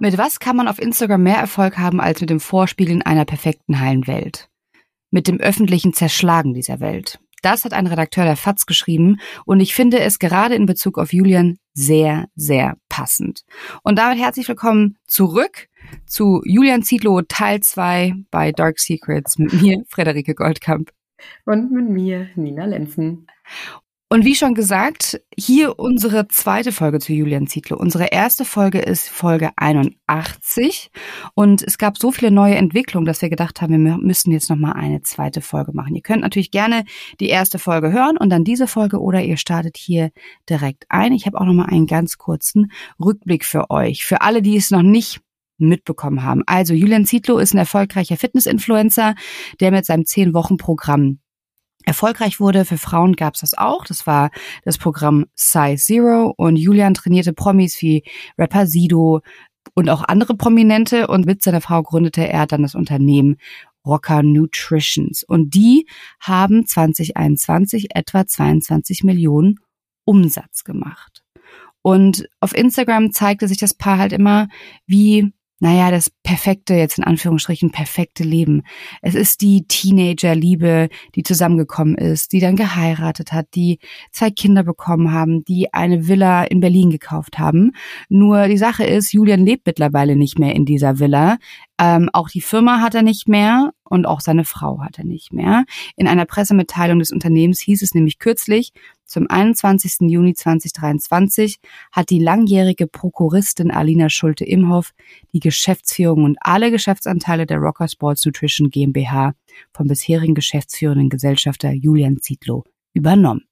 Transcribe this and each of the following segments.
Mit was kann man auf Instagram mehr Erfolg haben als mit dem Vorspiegeln einer perfekten heilen Welt? Mit dem öffentlichen Zerschlagen dieser Welt. Das hat ein Redakteur der FAZ geschrieben und ich finde es gerade in Bezug auf Julian sehr, sehr passend. Und damit herzlich willkommen zurück zu Julian Zietlow Teil 2 bei Dark Secrets mit mir, Frederike Goldkamp. Und mit mir, Nina Lenzen. Und wie schon gesagt, hier unsere zweite Folge zu Julian Zietlow. Unsere erste Folge ist Folge 81 und es gab so viele neue Entwicklungen, dass wir gedacht haben, wir müssen jetzt nochmal eine zweite Folge machen. Ihr könnt natürlich gerne die erste Folge hören und dann diese Folge oder ihr startet hier direkt ein. Ich habe auch nochmal einen ganz kurzen Rückblick für euch, für alle, die es noch nicht mitbekommen haben. Also Julian Zietlow ist ein erfolgreicher Fitness-Influencer, der mit seinem 10-Wochen-Programm erfolgreich wurde. Für Frauen gab es das auch. Das war das Programm Size Zero und Julian trainierte Promis wie Rapper Sido und auch andere Prominente und mit seiner Frau gründete er dann das Unternehmen Rocker Nutritions und die haben 2021 etwa 22 Millionen Umsatz gemacht. Und auf Instagram zeigte sich das Paar halt immer wie das perfekte, jetzt in Anführungsstrichen, perfekte Leben. Es ist die Teenager-Liebe, die zusammengekommen ist, die dann geheiratet hat, die 2 Kinder bekommen haben, die eine Villa in Berlin gekauft haben. Nur die Sache ist, Julian lebt mittlerweile nicht mehr in dieser Villa. Auch die Firma hat er nicht mehr und auch seine Frau hat er nicht mehr. In einer Pressemitteilung des Unternehmens hieß es nämlich kürzlich, zum 21. Juni 2023 hat die langjährige Prokuristin Alina Schulte-Imhoff die Geschäftsführung und alle Geschäftsanteile der Rocker Sports Nutrition GmbH vom bisherigen geschäftsführenden Gesellschafter Julian Zietlow übernommen.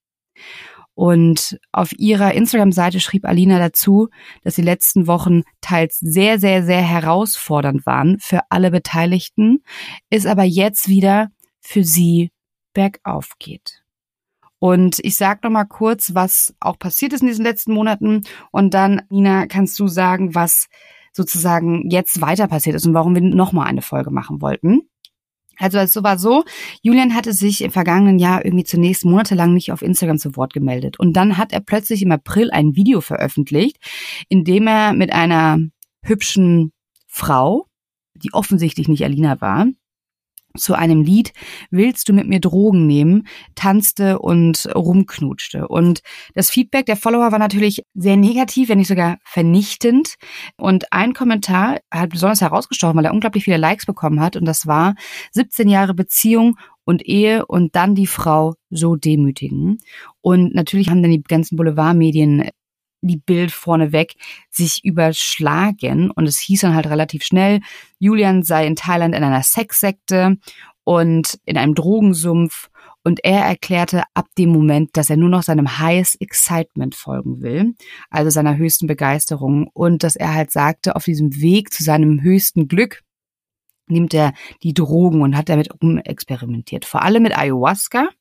Und auf ihrer Instagram-Seite schrieb Alina dazu, dass die letzten Wochen teils sehr, sehr, sehr herausfordernd waren für alle Beteiligten, es aber jetzt wieder für sie bergauf geht. Und ich sag noch mal kurz, was auch passiert ist in diesen letzten Monaten und dann, Nina, kannst du sagen, was sozusagen jetzt weiter passiert ist und warum wir noch mal eine Folge machen wollten. Also es war so, Julian hatte sich im vergangenen Jahr irgendwie zunächst monatelang nicht auf Instagram zu Wort gemeldet. Und dann hat er plötzlich im April ein Video veröffentlicht, in dem er mit einer hübschen Frau, die offensichtlich nicht Alina war, zu einem Lied "Willst du mit mir Drogen nehmen?" tanzte und rumknutschte. Und das Feedback der Follower war natürlich sehr negativ, wenn nicht sogar vernichtend. Und ein Kommentar hat besonders herausgestochen, weil er unglaublich viele Likes bekommen hat. Und das war 17 Jahre Beziehung und Ehe und dann die Frau so demütigen. Und natürlich haben dann die ganzen Boulevardmedien die Bild vorneweg sich überschlagen und es hieß dann halt relativ schnell, Julian sei in Thailand in einer Sexsekte und in einem Drogensumpf und er erklärte ab dem Moment, dass er nur noch seinem Highest Excitement folgen will, also seiner höchsten Begeisterung und dass er halt sagte, auf diesem Weg zu seinem höchsten Glück nimmt er die Drogen und hat damit rumexperimentiert, vor allem mit Ayahuasca.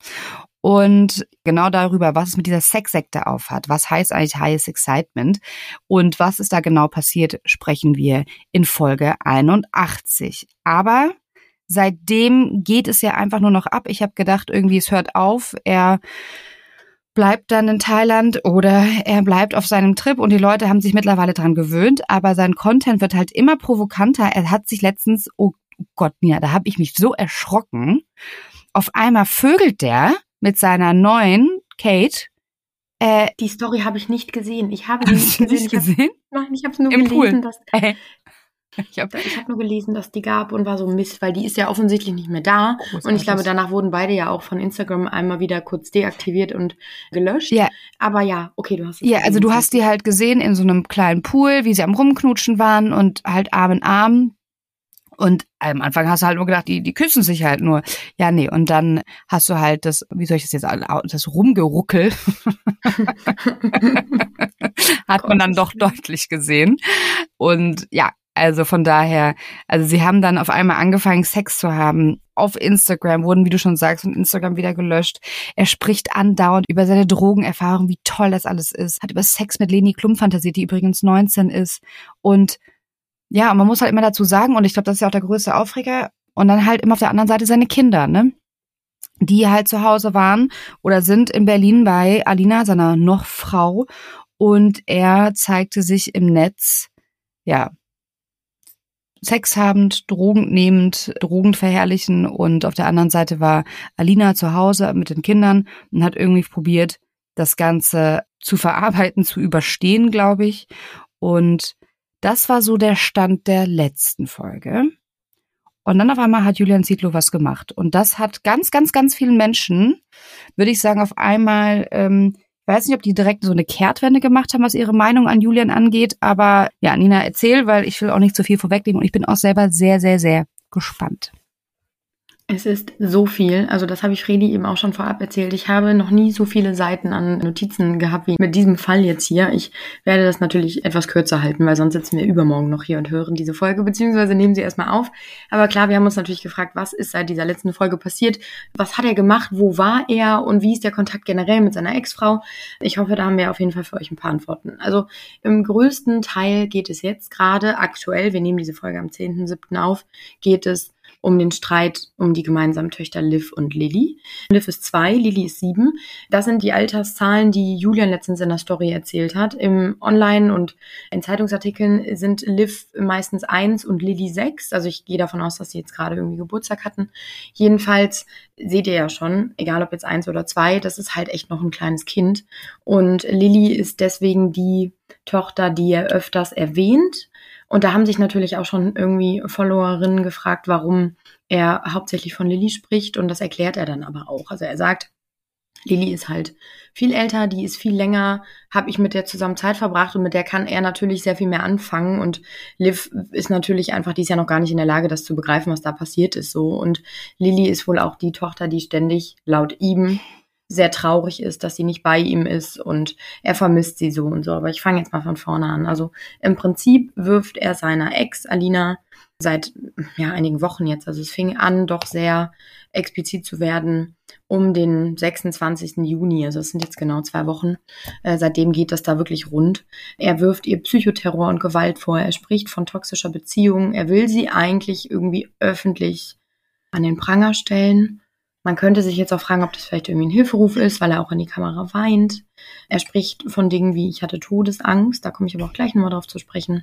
Und genau darüber, was es mit dieser Sexsekte aufhat. Was heißt eigentlich Highest Excitement? Und was ist da genau passiert, sprechen wir in Folge 81. Aber seitdem geht es ja einfach nur noch ab. Ich habe gedacht, irgendwie es hört auf. Er bleibt dann in Thailand oder er bleibt auf seinem Trip und die Leute haben sich mittlerweile dran gewöhnt. Aber sein Content wird halt immer provokanter. Er hat sich letztens, oh Gott, Nina, da habe ich mich so erschrocken. Auf einmal vögelt der mit seiner neuen Kate. Die Story habe ich nicht gesehen. Ich habe sie nicht gesehen. Nein, ich habe es nur Im gelesen, Pool. Ich habe nur gelesen, dass die gab und war so Mist, weil die ist ja offensichtlich nicht mehr da. Großartig. Und ich glaube, danach wurden beide ja auch von Instagram einmal wieder kurz deaktiviert und gelöscht. Ja. Aber ja, okay, du hast es gesehen. Also du hast die halt gesehen in so einem kleinen Pool, wie sie am Rumknutschen waren und halt Arm in Arm. Und am Anfang hast du halt nur gedacht, die küssen sich halt nur. Ja, nee, und dann hast du halt das, wie soll ich das jetzt, das Rumgeruckel hat man dann doch deutlich gesehen. Und ja, also von daher, also sie haben dann auf einmal angefangen, Sex zu haben. Auf Instagram wurden, wie du schon sagst, von Instagram wieder gelöscht. Er spricht andauernd über seine Drogenerfahrung, wie toll das alles ist. Hat über Sex mit Leni Klum fantasiert, die übrigens 19 ist. Und ja, und man muss halt immer dazu sagen, und ich glaube, das ist ja auch der größte Aufreger, und dann halt immer auf der anderen Seite seine Kinder, ne? Die halt zu Hause waren oder sind in Berlin bei Alina, seiner noch Frau, und er zeigte sich im Netz, ja, sexhabend, drogennehmend, drogenverherrlichen und auf der anderen Seite war Alina zu Hause mit den Kindern und hat irgendwie probiert, das Ganze zu verarbeiten, zu überstehen, glaube ich. Und das war so der Stand der letzten Folge. Und dann auf einmal hat Julian Zietlow was gemacht. Und das hat ganz, ganz, ganz vielen Menschen, würde ich sagen, auf einmal, ich weiß nicht, ob die direkt so eine Kehrtwende gemacht haben, was ihre Meinung an Julian angeht. Aber ja, Nina, erzähl, weil ich will auch nicht zu viel vorwegnehmen. Und ich bin auch selber sehr, sehr, sehr gespannt. Es ist so viel, also das habe ich Fredi eben auch schon vorab erzählt. Ich habe noch nie so viele Seiten an Notizen gehabt wie mit diesem Fall jetzt hier. Ich werde das natürlich etwas kürzer halten, weil sonst sitzen wir übermorgen noch hier und hören diese Folge, beziehungsweise nehmen sie erstmal auf. Aber klar, wir haben uns natürlich gefragt, was ist seit dieser letzten Folge passiert? Was hat er gemacht? Wo war er? Und wie ist der Kontakt generell mit seiner Ex-Frau? Ich hoffe, da haben wir auf jeden Fall für euch ein paar Antworten. Also im größten Teil geht es jetzt gerade aktuell, wir nehmen diese Folge am 10.7. auf, geht es um den Streit um die gemeinsamen Töchter Liv und Lilly. Liv ist 2, Lilly ist 7. Das sind die Alterszahlen, die Julian letztens in der Story erzählt hat. Im Online und in Zeitungsartikeln sind Liv meistens 1 und Lilly 6. Also ich gehe davon aus, dass sie jetzt gerade irgendwie Geburtstag hatten. Jedenfalls seht ihr ja schon, egal ob jetzt 1 oder 2, das ist halt echt noch ein kleines Kind. Und Lilly ist deswegen die Tochter, die er öfters erwähnt. Und da haben sich natürlich auch schon irgendwie Followerinnen gefragt, warum er hauptsächlich von Lilly spricht. Und das erklärt er dann aber auch. Also er sagt, Lilly ist halt viel älter, die ist viel länger, habe ich mit der zusammen Zeit verbracht und mit der kann er natürlich sehr viel mehr anfangen. Und Liv ist natürlich einfach, die ist ja noch gar nicht in der Lage, das zu begreifen, was da passiert ist so. Und Lilly ist wohl auch die Tochter, die ständig laut ihm sehr traurig ist, dass sie nicht bei ihm ist und er vermisst sie so und so. Aber ich fange jetzt mal von vorne an. Also im Prinzip wirft er seiner Ex, Alina, seit einigen Wochen jetzt, also es fing an, doch sehr explizit zu werden, um den 26. Juni, also es sind jetzt genau 2 Wochen, seitdem geht das da wirklich rund. Er wirft ihr Psychoterror und Gewalt vor, er spricht von toxischer Beziehung, er will sie eigentlich irgendwie öffentlich an den Pranger stellen. Man könnte sich jetzt auch fragen, ob das vielleicht irgendwie ein Hilferuf ist, weil er auch in die Kamera weint. Er spricht von Dingen wie, ich hatte Todesangst, da komme ich aber auch gleich nochmal drauf zu sprechen.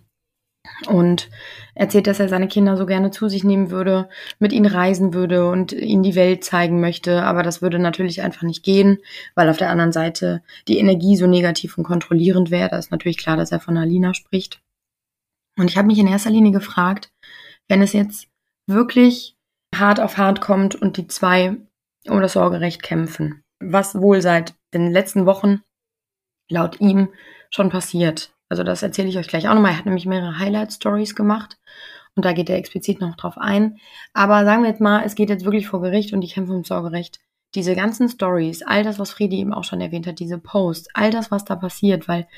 Und erzählt, dass er seine Kinder so gerne zu sich nehmen würde, mit ihnen reisen würde und ihnen die Welt zeigen möchte. Aber das würde natürlich einfach nicht gehen, weil auf der anderen Seite die Energie so negativ und kontrollierend wäre. Da ist natürlich klar, dass er von Alina spricht. Und ich habe mich in erster Linie gefragt, wenn es jetzt wirklich hart auf hart kommt und die 2 um das Sorgerecht kämpfen, was wohl seit den letzten Wochen laut ihm schon passiert. Also das erzähle ich euch gleich auch nochmal. Er hat nämlich mehrere Highlight-Stories gemacht und da geht er explizit noch drauf ein. Aber sagen wir jetzt mal, es geht jetzt wirklich vor Gericht und die kämpfen ums Sorgerecht. Diese ganzen Stories, all das, was Fredi eben auch schon erwähnt hat, diese Posts, all das, was da passiert, weil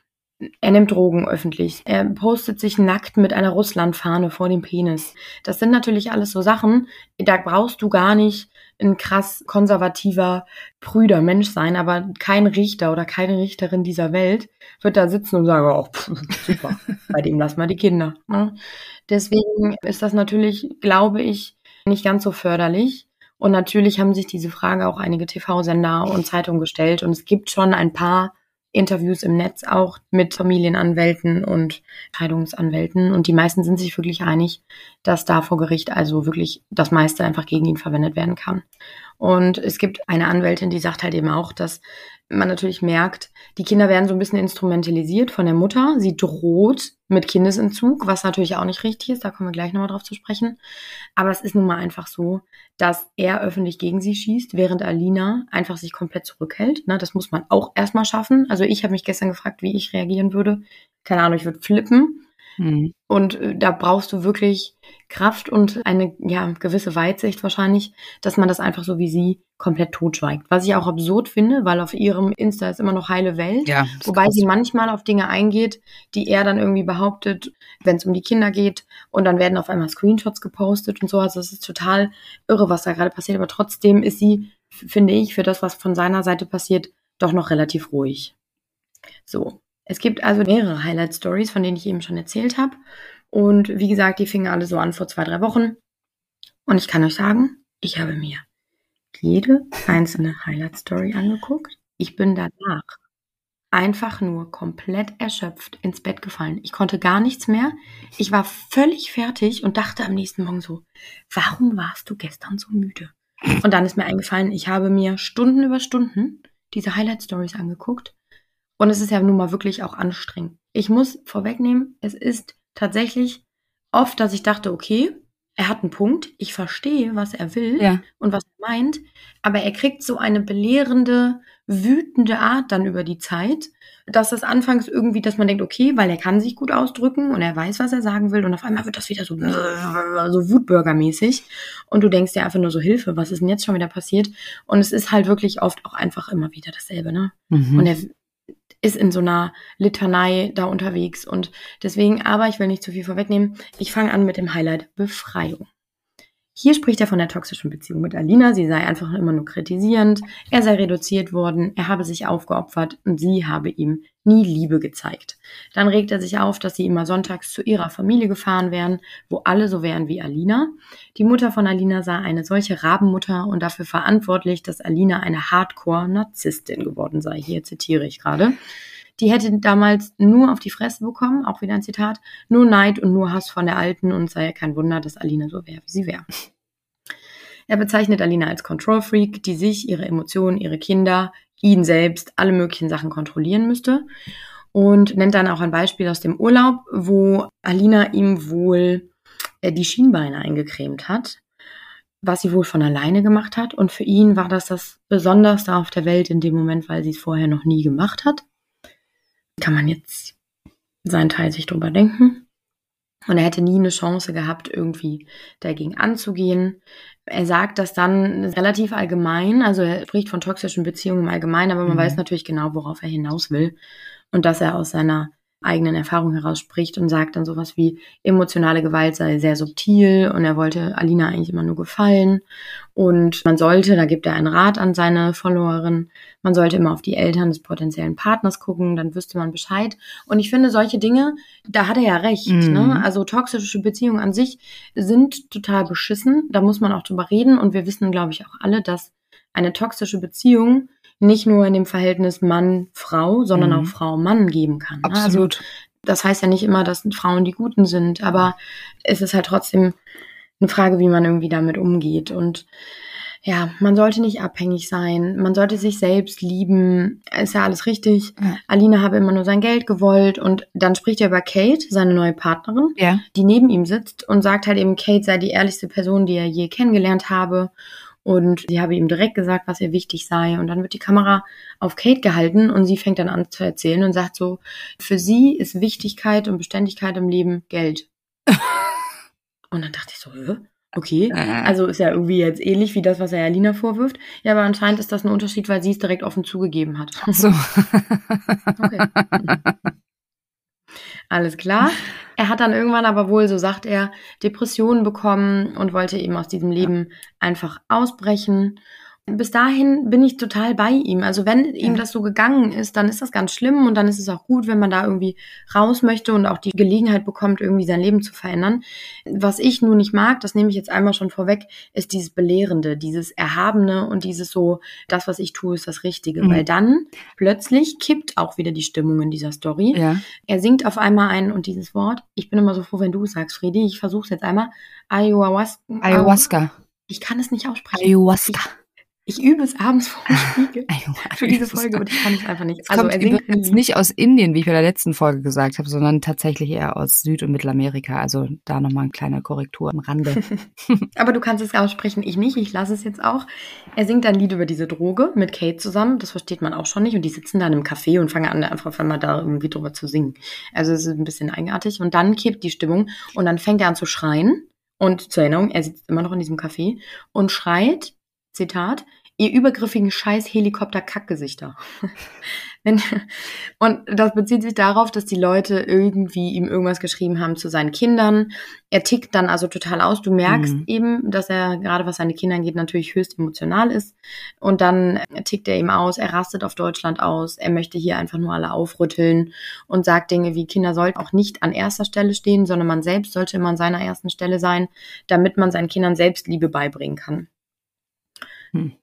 er nimmt Drogen öffentlich. Er postet sich nackt mit einer Russlandfahne vor dem Penis. Das sind natürlich alles so Sachen, da brauchst du gar nicht ein krass konservativer, prüder Mensch sein, aber kein Richter oder keine Richterin dieser Welt wird da sitzen und sagen, oh, super, bei dem lassen wir die Kinder. Ne? Deswegen ist das natürlich, glaube ich, nicht ganz so förderlich. Und natürlich haben sich diese Frage auch einige TV-Sender und Zeitungen gestellt. Und es gibt schon ein paar Interviews im Netz auch mit Familienanwälten und Scheidungsanwälten. Und die meisten sind sich wirklich einig, dass da vor Gericht also wirklich das meiste einfach gegen ihn verwendet werden kann. Und es gibt eine Anwältin, die sagt halt eben auch, dass man natürlich merkt, die Kinder werden so ein bisschen instrumentalisiert von der Mutter. Sie droht mit Kindesentzug, was natürlich auch nicht richtig ist. Da kommen wir gleich nochmal drauf zu sprechen. Aber es ist nun mal einfach so, dass er öffentlich gegen sie schießt, während Alina einfach sich komplett zurückhält. Ne, das muss man auch erstmal schaffen. Also ich habe mich gestern gefragt, wie ich reagieren würde. Keine Ahnung, ich würde flippen. Und da brauchst du wirklich Kraft und eine gewisse Weitsicht wahrscheinlich, dass man das einfach so wie sie komplett totschweigt. Was ich auch absurd finde, weil auf ihrem Insta ist immer noch heile Welt. Ja, wobei sie manchmal auf Dinge eingeht, die er dann irgendwie behauptet, wenn es um die Kinder geht. Und dann werden auf einmal Screenshots gepostet und so. Also es ist total irre, was da gerade passiert. Aber trotzdem ist sie, finde ich, für das, was von seiner Seite passiert, doch noch relativ ruhig. So. Es gibt also mehrere Highlight-Stories, von denen ich eben schon erzählt habe. Und wie gesagt, die fingen alle so an vor 2-3 Wochen. Und ich kann euch sagen, ich habe mir jede einzelne Highlight-Story angeguckt. Ich bin danach einfach nur komplett erschöpft ins Bett gefallen. Ich konnte gar nichts mehr. Ich war völlig fertig und dachte am nächsten Morgen so, warum warst du gestern so müde? Und dann ist mir eingefallen, ich habe mir Stunden über Stunden diese Highlight-Stories angeguckt. Und es ist ja nun mal wirklich auch anstrengend. Ich muss vorwegnehmen, es ist tatsächlich oft, dass ich dachte, okay, er hat einen Punkt, ich verstehe, was er will und was er meint, aber er kriegt so eine belehrende, wütende Art dann über die Zeit, dass es anfangs irgendwie, dass man denkt, okay, weil er kann sich gut ausdrücken und er weiß, was er sagen will und auf einmal wird das wieder so Wutbürgermäßig und du denkst dir einfach nur so, Hilfe, was ist denn jetzt schon wieder passiert? Und es ist halt wirklich oft auch einfach immer wieder dasselbe, ne? Mhm. Und er ist in so einer Litanei da unterwegs und deswegen, aber ich will nicht zu viel vorwegnehmen, ich fange an mit dem Highlight Befreiung. Hier spricht er von der toxischen Beziehung mit Alina, sie sei einfach immer nur kritisierend, er sei reduziert worden, er habe sich aufgeopfert und sie habe ihm nie Liebe gezeigt. Dann regt er sich auf, dass sie immer sonntags zu ihrer Familie gefahren wären, wo alle so wären wie Alina. Die Mutter von Alina sei eine solche Rabenmutter und dafür verantwortlich, dass Alina eine Hardcore-Narzisstin geworden sei. Hier zitiere ich gerade. Die hätte damals nur auf die Fresse bekommen, auch wieder ein Zitat, nur Neid und nur Hass von der Alten und sei ja kein Wunder, dass Alina so wäre, wie sie wäre. Er bezeichnet Alina als Control-Freak, die sich, ihre Emotionen, ihre Kinder, ihn selbst, alle möglichen Sachen kontrollieren müsste und nennt dann auch ein Beispiel aus dem Urlaub, wo Alina ihm wohl die Schienbeine eingecremt hat, was sie wohl von alleine gemacht hat und für ihn war das Besonderste auf der Welt in dem Moment, weil sie es vorher noch nie gemacht hat. Kann man jetzt seinen Teil sich drüber denken. Und er hätte nie eine Chance gehabt, irgendwie dagegen anzugehen. Er sagt das dann relativ allgemein, also er spricht von toxischen Beziehungen im Allgemeinen, aber man weiß natürlich genau, worauf er hinaus will. Und dass er aus seiner eigenen Erfahrung heraus spricht und sagt dann sowas wie, emotionale Gewalt sei sehr subtil und er wollte Alina eigentlich immer nur gefallen. Und man sollte, da gibt er einen Rat an seine Followerin, man sollte immer auf die Eltern des potenziellen Partners gucken, dann wüsste man Bescheid. Und ich finde, solche Dinge, da hat er ja recht. Ne? Also toxische Beziehungen an sich sind total beschissen, da muss man auch drüber reden. Und wir wissen, glaube ich, auch alle, dass eine toxische Beziehung nicht nur in dem Verhältnis Mann-Frau, sondern auch Frau-Mann geben kann. Ne? Absolut. Also, das heißt ja nicht immer, dass Frauen die Guten sind, aber es ist halt trotzdem eine Frage, wie man irgendwie damit umgeht. Und ja, man sollte nicht abhängig sein, man sollte sich selbst lieben, ist ja alles richtig. Ja. Alina habe immer nur sein Geld gewollt und dann spricht er über Kate, seine neue Partnerin, die neben ihm sitzt und sagt halt eben, Kate sei die ehrlichste Person, die er je kennengelernt habe. Und sie habe ihm direkt gesagt, was ihr wichtig sei. Und dann wird die Kamera auf Kate gehalten und sie fängt dann an zu erzählen und sagt so, für sie ist Wichtigkeit und Beständigkeit im Leben Geld. Und dann dachte ich so, okay, also ist ja irgendwie jetzt ähnlich wie das, was er Alina vorwirft. Ja, aber anscheinend ist das ein Unterschied, weil sie es direkt offen zugegeben hat. So. Okay. Alles klar. Er hat dann irgendwann aber wohl, so sagt er, Depressionen bekommen und wollte eben aus diesem Leben einfach ausbrechen. Bis dahin bin ich total bei ihm. Also wenn ihm das so gegangen ist, dann ist das ganz schlimm und dann ist es auch gut, wenn man da irgendwie raus möchte und auch die Gelegenheit bekommt, irgendwie sein Leben zu verändern. Was ich nun nicht mag, das nehme ich jetzt einmal schon vorweg, ist dieses Belehrende, dieses Erhabene und dieses so, das, was ich tue, ist das Richtige. Weil dann plötzlich kippt auch wieder die Stimmung in dieser Story. Ja. Er singt auf einmal ein und dieses Wort, ich bin immer so froh, wenn du es sagst, Friedi, ich versuche es jetzt einmal, Ayahuasca. Ich kann es nicht aussprechen. Ayahuasca. Ich übe es abends vor dem Spiegel für diese Folge und ich kann es einfach nicht. Also er singt jetzt nicht aus Indien, wie ich bei der letzten Folge gesagt habe, sondern tatsächlich eher aus Süd- und Mittelamerika. Also da nochmal eine kleine Korrektur am Rande. Aber du kannst es aussprechen, ich nicht. Ich lasse es jetzt auch. Er singt ein Lied über diese Droge mit Kate zusammen. Das versteht man auch schon nicht. Und die sitzen dann im Café und fangen an, einfach mal da irgendwie drüber zu singen. Also es ist ein bisschen eigenartig. Und dann kippt die Stimmung und dann fängt er an zu schreien. Und zur Erinnerung, er sitzt immer noch in diesem Café und schreit, Zitat, ihr übergriffigen Scheiß-Helikopter-Kackgesichter. Und das bezieht sich darauf, dass die Leute irgendwie ihm irgendwas geschrieben haben zu seinen Kindern. Er tickt dann also total aus. Du merkst eben, dass er, gerade was seine Kinder angeht, natürlich höchst emotional ist. Und dann tickt er eben aus, er rastet auf Deutschland aus, er möchte hier einfach nur alle aufrütteln und sagt Dinge wie, Kinder sollten auch nicht an erster Stelle stehen, sondern man selbst sollte immer an seiner ersten Stelle sein, damit man seinen Kindern Selbstliebe beibringen kann.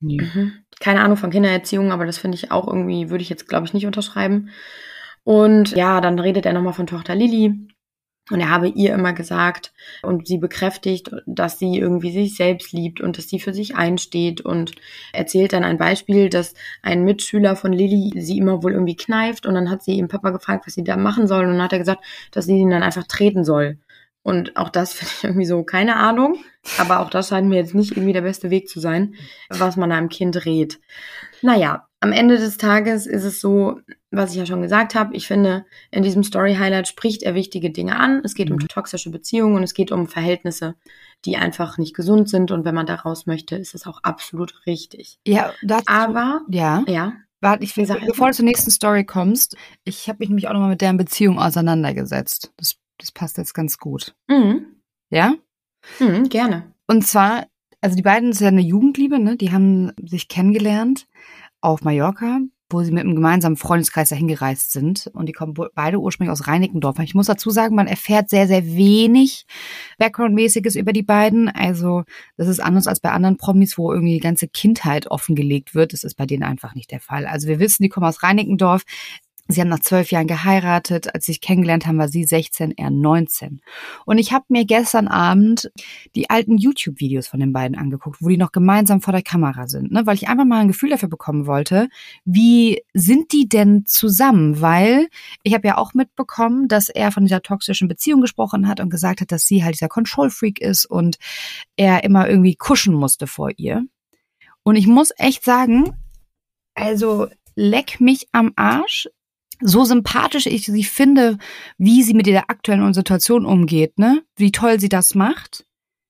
Nee. Keine Ahnung von Kindererziehung, aber das finde ich auch irgendwie, würde ich jetzt, glaube ich, nicht unterschreiben. Und ja, dann redet er nochmal von Tochter Lilly. Und er habe ihr immer gesagt und sie bekräftigt, dass sie irgendwie sich selbst liebt und dass sie für sich einsteht und erzählt dann ein Beispiel, dass ein Mitschüler von Lilly sie immer wohl irgendwie kneift und dann hat sie ihren Papa gefragt, was sie da machen soll und dann hat er gesagt, dass sie ihn dann einfach treten soll. Und auch das finde ich irgendwie so, keine Ahnung, aber auch das scheint mir jetzt nicht irgendwie der beste Weg zu sein, was man einem Kind rät. Naja, am Ende des Tages ist es so, was ich ja schon gesagt habe, ich finde, in diesem Story-Highlight spricht er wichtige Dinge an. Es geht um toxische Beziehungen und es geht um Verhältnisse, die einfach nicht gesund sind. Und wenn man da raus möchte, ist es auch absolut richtig. Ja, dazu, Aber, ja. Warte, bevor du zur nächsten Story kommst, ich habe mich nämlich auch nochmal mit deren Beziehung auseinandergesetzt. Das passt jetzt ganz gut. Ja? Gerne. Und zwar, also die beiden sind ja eine Jugendliebe, ne? Die haben sich kennengelernt auf Mallorca, wo sie mit einem gemeinsamen Freundeskreis dahin gereist sind. Und die kommen beide ursprünglich aus Reinickendorf. Ich muss dazu sagen, man erfährt sehr, sehr wenig Background-mäßiges über die beiden. Also das ist anders als bei anderen Promis, wo irgendwie die ganze Kindheit offengelegt wird. Das ist bei denen einfach nicht der Fall. Also wir wissen, die kommen aus Reinickendorf. Sie haben nach 12 Jahren geheiratet. Als sie sich kennengelernt haben, war sie 16, er 19. Und ich habe mir gestern Abend die alten YouTube-Videos von den beiden angeguckt, wo die noch gemeinsam vor der Kamera sind, ne? Weil ich einfach mal ein Gefühl dafür bekommen wollte, wie sind die denn zusammen? Weil ich habe ja auch mitbekommen, dass er von dieser toxischen Beziehung gesprochen hat und gesagt hat, dass sie halt dieser Control-Freak ist und er immer irgendwie kuschen musste vor ihr. Und ich muss echt sagen, also leck mich am Arsch. So sympathisch ich sie finde, wie sie mit der aktuellen Situation umgeht, ne? Wie toll sie das macht.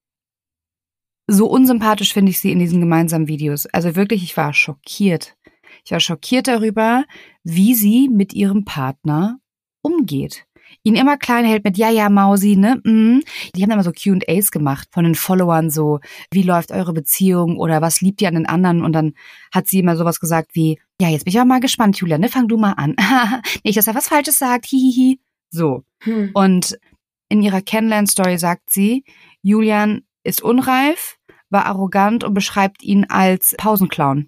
So unsympathisch finde ich sie in diesen gemeinsamen Videos. Also wirklich, ich war schockiert. Ich war schockiert darüber, wie sie mit ihrem Partner umgeht. Ihn immer klein hält mit, ja, Mausi, ne? Die haben immer so Q&As gemacht von den Followern, so, wie läuft eure Beziehung oder was liebt ihr an den anderen? Und dann hat sie immer sowas gesagt wie, ja, jetzt bin ich aber mal gespannt, Julia, ne? Fang du mal an. Nicht, dass er was Falsches sagt, hihihi. So. Und in ihrer Kennenlern-Story sagt sie, Julian ist unreif, war arrogant und beschreibt ihn als Pausenclown.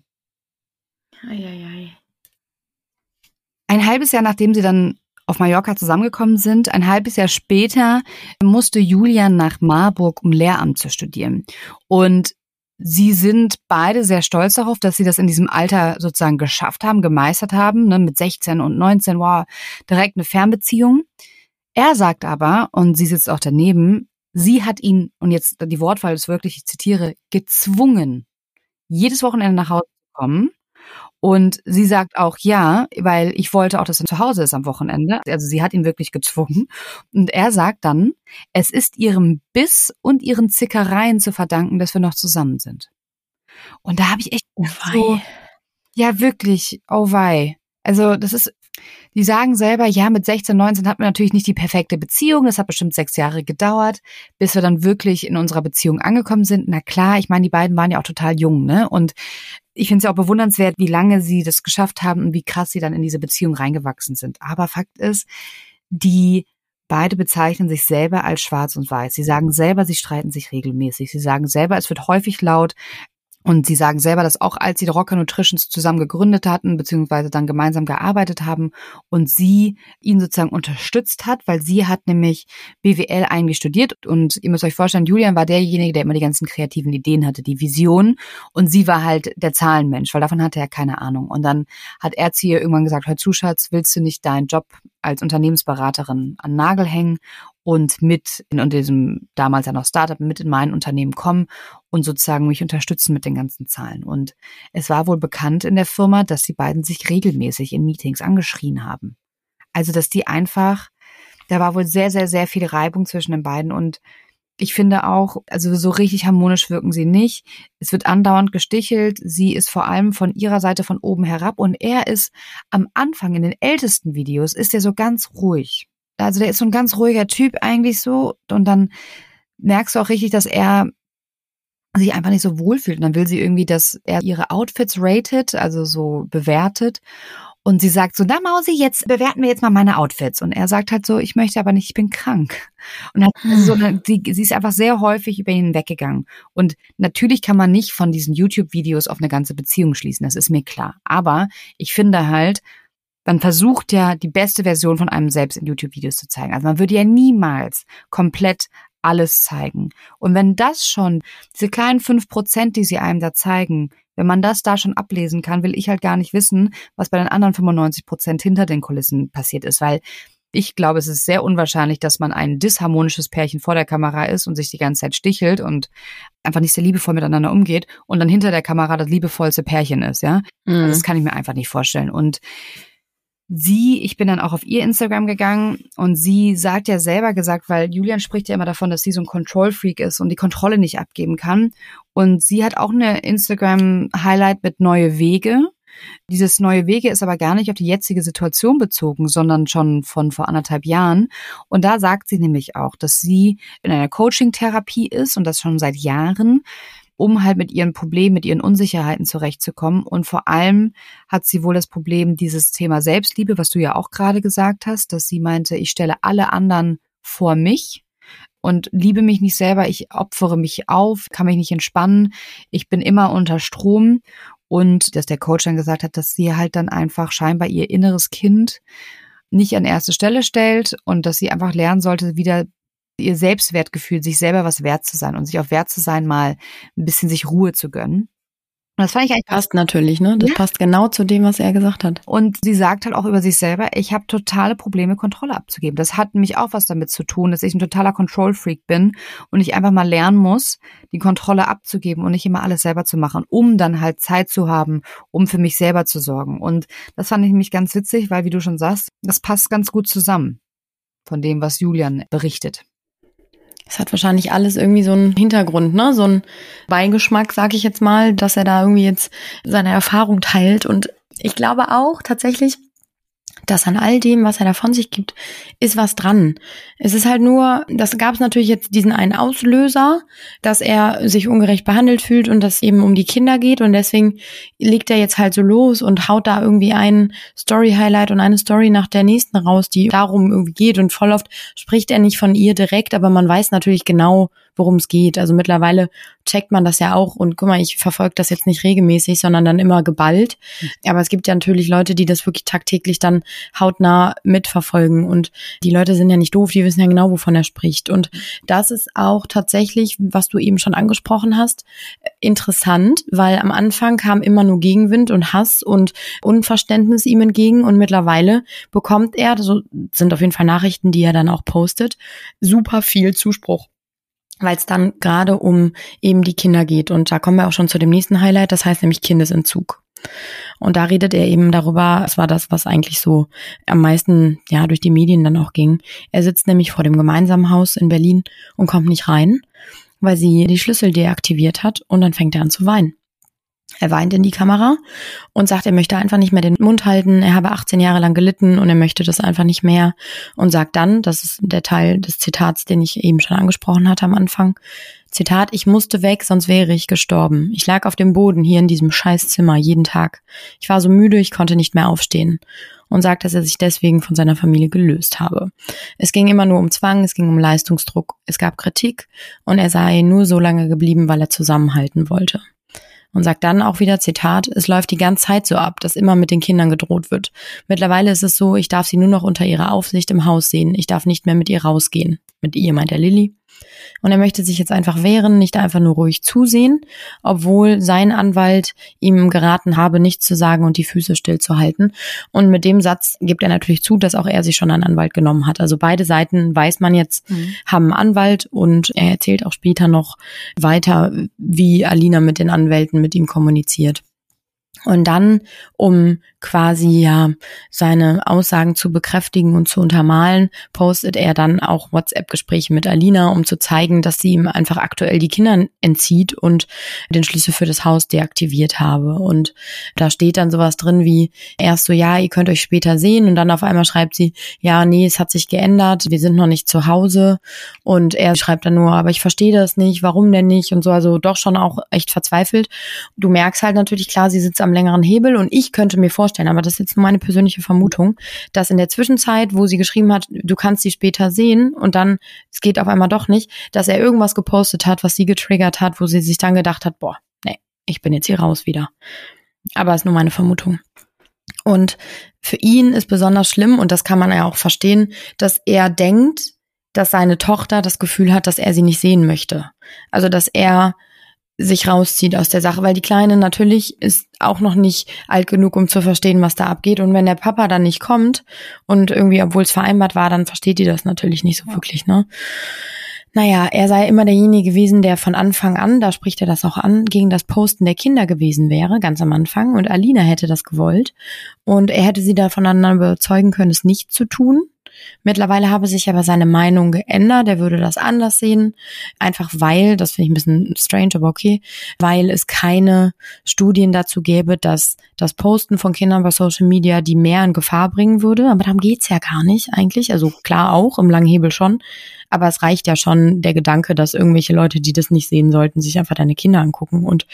Ein halbes Jahr, nachdem sie dann auf Mallorca zusammengekommen sind, ein halbes Jahr später musste Julian nach Marburg, um Lehramt zu studieren. Und sie sind beide sehr stolz darauf, dass sie das in diesem Alter sozusagen geschafft haben, gemeistert haben, ne, mit 16 und 19, wow, direkt eine Fernbeziehung. Er sagt aber, und sie sitzt auch daneben, sie hat ihn, und jetzt die Wortwahl ist wirklich, ich zitiere, gezwungen, jedes Wochenende nach Hause zu kommen. Und sie sagt auch ja, weil ich wollte auch, dass er zu Hause ist am Wochenende. Also sie hat ihn wirklich gezwungen. Und er sagt dann, es ist ihrem Biss und ihren Zickereien zu verdanken, dass wir noch zusammen sind. Und da habe ich echt so, ja wirklich, oh wei. Also das ist, die sagen selber, ja, mit 16, 19 hat man natürlich nicht die perfekte Beziehung. Das hat bestimmt 6 Jahre gedauert, bis wir dann wirklich in unserer Beziehung angekommen sind. Na klar, ich meine, die beiden waren ja auch total jung, ne? Und ich finde es ja auch bewundernswert, wie lange sie das geschafft haben und wie krass sie dann in diese Beziehung reingewachsen sind. Aber Fakt ist, die beide bezeichnen sich selber als schwarz und weiß. Sie sagen selber, sie streiten sich regelmäßig. Sie sagen selber, es wird häufig laut. Und sie sagen selber, dass auch als sie Rocker Nutritions zusammen gegründet hatten, beziehungsweise dann gemeinsam gearbeitet haben und sie ihn sozusagen unterstützt hat, weil sie hat nämlich BWL eigentlich studiert und ihr müsst euch vorstellen, Julian war derjenige, der immer die ganzen kreativen Ideen hatte, die Vision und sie war halt der Zahlenmensch, weil davon hatte er keine Ahnung. Und dann hat er zu ihr irgendwann gesagt, hör zu, Schatz, willst du nicht deinen Job als Unternehmensberaterin an den Nagel hängen und mit in diesem damals ja noch Startup mit in mein Unternehmen kommen und sozusagen mich unterstützen mit den ganzen Zahlen. Und es war wohl bekannt in der Firma, dass die beiden sich regelmäßig in Meetings angeschrien haben. Also, dass die einfach, da war wohl sehr, sehr, sehr viel Reibung zwischen den beiden und ich finde auch, also so richtig harmonisch wirken sie nicht. Es wird andauernd gestichelt. Sie ist vor allem von ihrer Seite von oben herab und er ist am Anfang in den ältesten Videos ist er so ganz ruhig. Also der ist so ein ganz ruhiger Typ eigentlich so und dann merkst du auch richtig, dass er sich einfach nicht so wohlfühlt und dann will sie irgendwie, dass er ihre Outfits ratet, also so bewertet Und sie sagt so, na Mausi, jetzt bewerten wir jetzt mal meine Outfits. Und er sagt halt so, ich möchte aber nicht, ich bin krank. Und hat sie ist einfach sehr häufig über ihn weggegangen. Und natürlich kann man nicht von diesen YouTube-Videos auf eine ganze Beziehung schließen, das ist mir klar. Aber ich finde halt, man versucht ja, die beste Version von einem selbst in YouTube-Videos zu zeigen. Also man würde ja niemals komplett alles zeigen. Und wenn das schon, diese kleinen 5%, die sie einem da zeigen, wenn man das da schon ablesen kann, will ich halt gar nicht wissen, was bei den anderen 95% hinter den Kulissen passiert ist, weil ich glaube, es ist sehr unwahrscheinlich, dass man ein disharmonisches Pärchen vor der Kamera ist und sich die ganze Zeit stichelt und einfach nicht sehr liebevoll miteinander umgeht und dann hinter der Kamera das liebevollste Pärchen ist, ja. Also das kann ich mir einfach nicht vorstellen. Und ich bin dann auch auf ihr Instagram gegangen und sie sagt ja selber gesagt, weil Julian spricht ja immer davon, dass sie so ein Control-Freak ist und die Kontrolle nicht abgeben kann. Und sie hat auch eine Instagram-Highlight mit neue Wege. Dieses neue Wege ist aber gar nicht auf die jetzige Situation bezogen, sondern schon von vor 1,5 Jahren. Und da sagt sie nämlich auch, dass sie in einer Coaching-Therapie ist und das schon seit Jahren, um halt mit ihren Problemen, mit ihren Unsicherheiten zurechtzukommen. Und vor allem hat sie wohl das Problem, dieses Thema Selbstliebe, was du ja auch gerade gesagt hast, dass sie meinte, ich stelle alle anderen vor mich und liebe mich nicht selber, ich opfere mich auf, kann mich nicht entspannen, ich bin immer unter Strom. Und dass der Coach dann gesagt hat, dass sie halt dann einfach scheinbar ihr inneres Kind nicht an erste Stelle stellt und dass sie einfach lernen sollte, wieder ihr Selbstwertgefühl, sich selber was wert zu sein und sich auch wert zu sein, mal ein bisschen sich Ruhe zu gönnen. Und das fand ich eigentlich passt natürlich, ne? Das passt genau zu dem, was er gesagt hat. Und sie sagt halt auch über sich selber, ich habe totale Probleme, Kontrolle abzugeben. Das hat nämlich auch was damit zu tun, dass ich ein totaler Control-Freak bin und ich einfach mal lernen muss, die Kontrolle abzugeben und nicht immer alles selber zu machen, um dann halt Zeit zu haben, um für mich selber zu sorgen. Und das fand ich nämlich ganz witzig, weil, wie du schon sagst, das passt ganz gut zusammen von dem, was Julian berichtet. Es hat wahrscheinlich alles irgendwie so einen Hintergrund, ne? So einen Beigeschmack, sag ich jetzt mal, dass er da irgendwie jetzt seine Erfahrung teilt. Und ich glaube auch tatsächlich, dass an all dem, was er da von sich gibt, ist was dran. Es ist halt nur, das gab es natürlich jetzt diesen einen Auslöser, dass er sich ungerecht behandelt fühlt und dass eben um die Kinder geht und deswegen legt er jetzt halt so los und haut da irgendwie ein Story-Highlight und eine Story nach der nächsten raus, die darum irgendwie geht und voll oft spricht er nicht von ihr direkt, aber man weiß natürlich genau, worum es geht. Also mittlerweile checkt man das ja auch und guck mal, ich verfolge das jetzt nicht regelmäßig, sondern dann immer geballt. Aber es gibt ja natürlich Leute, die das wirklich tagtäglich dann hautnah mitverfolgen und die Leute sind ja nicht doof, die wissen ja genau, wovon er spricht. Und das ist auch tatsächlich, was du eben schon angesprochen hast, interessant, weil am Anfang kam immer nur Gegenwind und Hass und Unverständnis ihm entgegen und mittlerweile bekommt er, so sind auf jeden Fall Nachrichten, die er dann auch postet, super viel Zuspruch, weil es dann gerade um eben die Kinder geht. Und da kommen wir auch schon zu dem nächsten Highlight, das heißt nämlich Kindesentzug. Und da redet er eben darüber, es war das, was eigentlich so am meisten ja durch die Medien dann auch ging. Er sitzt nämlich vor dem gemeinsamen Haus in Berlin und kommt nicht rein, weil sie die Schlüssel deaktiviert hat und dann fängt er an zu weinen. Er weint in die Kamera und sagt, er möchte einfach nicht mehr den Mund halten, er habe 18 Jahre lang gelitten und er möchte das einfach nicht mehr und sagt dann, das ist der Teil des Zitats, den ich eben schon angesprochen hatte am Anfang, Zitat, ich musste weg, sonst wäre ich gestorben. Ich lag auf dem Boden hier in diesem Scheißzimmer jeden Tag. Ich war so müde, ich konnte nicht mehr aufstehen. Und sagt, dass er sich deswegen von seiner Familie gelöst habe. Es ging immer nur um Zwang, es ging um Leistungsdruck, es gab Kritik und er sei nur so lange geblieben, weil er zusammenhalten wollte. Und sagt dann auch wieder, Zitat, es läuft die ganze Zeit so ab, dass immer mit den Kindern gedroht wird. Mittlerweile ist es so, ich darf sie nur noch unter ihrer Aufsicht im Haus sehen. Ich darf nicht mehr mit ihr rausgehen. Mit ihr meint er Lilly. Und er möchte sich jetzt einfach wehren, nicht einfach nur ruhig zusehen, obwohl sein Anwalt ihm geraten habe, nichts zu sagen und die Füße stillzuhalten. Und mit dem Satz gibt er natürlich zu, dass auch er sich schon einen Anwalt genommen hat. Also beide Seiten, weiß man jetzt, haben einen Anwalt und er erzählt auch später noch weiter, wie Alina mit den Anwälten mit ihm kommuniziert. Und dann, um quasi ja seine Aussagen zu bekräftigen und zu untermalen, postet er dann auch WhatsApp-Gespräche mit Alina, um zu zeigen, dass sie ihm einfach aktuell die Kinder entzieht und den Schlüssel für das Haus deaktiviert habe. Und da steht dann sowas drin wie, erst so, ja, ihr könnt euch später sehen und dann auf einmal schreibt sie, ja, nee, es hat sich geändert, wir sind noch nicht zu Hause und er schreibt dann nur, aber ich verstehe das nicht, warum denn nicht und so, also doch schon auch echt verzweifelt. Du merkst halt natürlich, klar, sie sitzt am längeren Hebel und ich könnte mir vorstellen, vorstellen, aber das ist jetzt nur meine persönliche Vermutung, dass in der Zwischenzeit, wo sie geschrieben hat, du kannst sie später sehen und dann, es geht auf einmal doch nicht, dass er irgendwas gepostet hat, was sie getriggert hat, wo sie sich dann gedacht hat, boah, nee, ich bin jetzt hier raus wieder. Aber ist nur meine Vermutung. Und für ihn ist besonders schlimm, und das kann man ja auch verstehen, dass er denkt, dass seine Tochter das Gefühl hat, dass er sie nicht sehen möchte. Also, dass er sich rauszieht aus der Sache, weil die Kleine natürlich ist auch noch nicht alt genug, um zu verstehen, was da abgeht. Und wenn der Papa dann nicht kommt und irgendwie, obwohl es vereinbart war, dann versteht die das natürlich nicht so wirklich, ne? Naja, er sei immer derjenige gewesen, der von Anfang an, da spricht er das auch an, gegen das Posten der Kinder gewesen wäre, ganz am Anfang. Und Alina hätte das gewollt. Und er hätte sie davon überzeugen können, es nicht zu tun. Mittlerweile habe sich aber seine Meinung geändert. Er würde das anders sehen. Einfach weil, das finde ich ein bisschen strange, aber okay, weil es keine Studien dazu gäbe, dass das Posten von Kindern bei Social Media die mehr in Gefahr bringen würde. Aber darum geht's ja gar nicht eigentlich. Also klar auch, im langen Hebel schon. Aber es reicht ja schon der Gedanke, dass irgendwelche Leute, die das nicht sehen sollten, sich einfach deine Kinder angucken. Und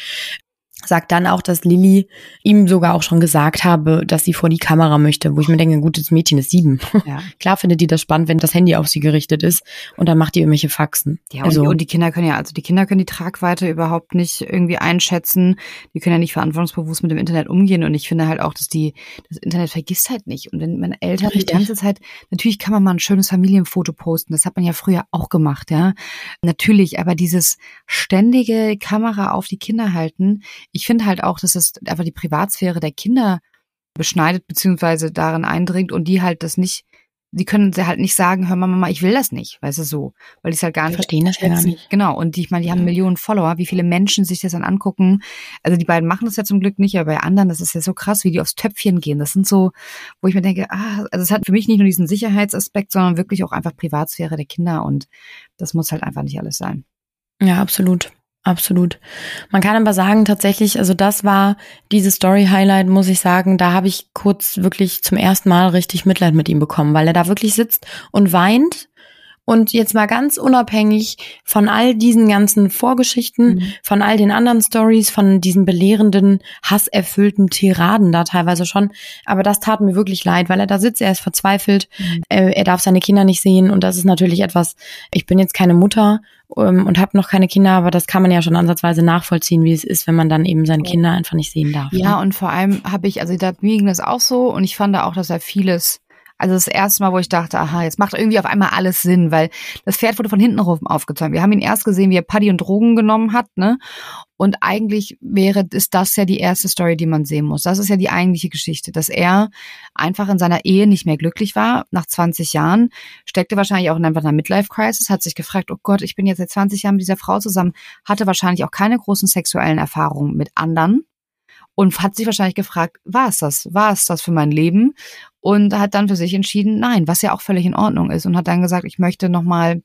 sagt dann auch, dass Lilly ihm sogar auch schon gesagt habe, dass sie vor die Kamera möchte, wo ich mir denke, ein gutes Mädchen ist 7. Ja. Klar findet die das spannend, wenn das Handy auf sie gerichtet ist und dann macht die irgendwelche Faxen. Ja, und die Kinder können die Tragweite überhaupt nicht irgendwie einschätzen. Die können ja nicht verantwortungsbewusst mit dem Internet umgehen, und ich finde halt auch, dass das Internet vergisst halt nicht. Und wenn meine Eltern die ganze Zeit, natürlich kann man mal ein schönes Familienfoto posten, das hat man ja früher auch gemacht, ja. Natürlich, aber dieses ständige Kamera auf die Kinder halten, ich finde halt auch, dass es einfach die Privatsphäre der Kinder beschneidet beziehungsweise darin eindringt, und die halt das nicht, die können sie halt nicht sagen, hör mal Mama, ich will das nicht, weißt du, so, weil die es halt gar nicht verstehen, das ja gar nicht. Genau, und ich meine, die haben Millionen Follower, wie viele Menschen sich das dann angucken. Also die beiden machen das ja zum Glück nicht, aber bei anderen, das ist ja so krass, wie die aufs Töpfchen gehen. Das sind so, wo ich mir denke, also es hat für mich nicht nur diesen Sicherheitsaspekt, sondern wirklich auch einfach Privatsphäre der Kinder, und das muss halt einfach nicht alles sein. Ja, absolut. Absolut. Man kann aber sagen, tatsächlich, also das war diese Story-Highlight, muss ich sagen, da habe ich kurz wirklich zum ersten Mal richtig Mitleid mit ihm bekommen, weil er da wirklich sitzt und weint. Und jetzt mal ganz unabhängig von all diesen ganzen Vorgeschichten, von all den anderen Stories, von diesen belehrenden, hasserfüllten Tiraden da teilweise schon. Aber das tat mir wirklich leid, weil er da sitzt, er ist verzweifelt, er darf seine Kinder nicht sehen. Und das ist natürlich etwas, ich bin jetzt keine Mutter und habe noch keine Kinder, aber das kann man ja schon ansatzweise nachvollziehen, wie es ist, wenn man dann eben seine Kinder einfach nicht sehen darf. Ja, und vor allem mir ging das auch so, und ich fand auch, dass er vieles, also das erste Mal, wo ich dachte, aha, jetzt macht irgendwie auf einmal alles Sinn, weil das Pferd wurde von hinten rum aufgezäumt. Wir haben ihn erst gesehen, wie er Paddy und Drogen genommen hat, ne? Und eigentlich ist das ja die erste Story, die man sehen muss. Das ist ja die eigentliche Geschichte, dass er einfach in seiner Ehe nicht mehr glücklich war. Nach 20 Jahren steckte wahrscheinlich auch in einer Midlife-Crisis, hat sich gefragt, oh Gott, ich bin jetzt seit 20 Jahren mit dieser Frau zusammen, hatte wahrscheinlich auch keine großen sexuellen Erfahrungen mit anderen. Und hat sich wahrscheinlich gefragt, war es das für mein Leben? Und hat dann für sich entschieden, nein, was ja auch völlig in Ordnung ist. Und hat dann gesagt, ich möchte noch mal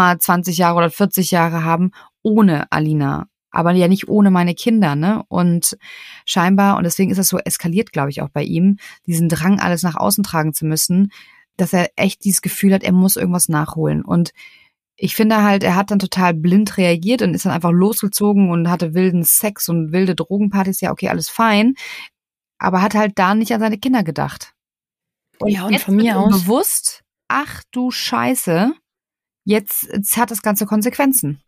20 Jahre oder 40 Jahre haben ohne Alina. Aber ja nicht ohne meine Kinder, ne? Und scheinbar, und deswegen ist es so eskaliert, glaube ich, auch bei ihm, diesen Drang, alles nach außen tragen zu müssen, dass er echt dieses Gefühl hat, er muss irgendwas nachholen. Und ich finde halt, er hat dann total blind reagiert und ist dann einfach losgezogen und hatte wilden Sex und wilde Drogenpartys. Ja, okay, alles fein. Aber hat halt da nicht an seine Kinder gedacht. Und ja, und von mir aus bewusst, ach du Scheiße, jetzt hat das Ganze Konsequenzen.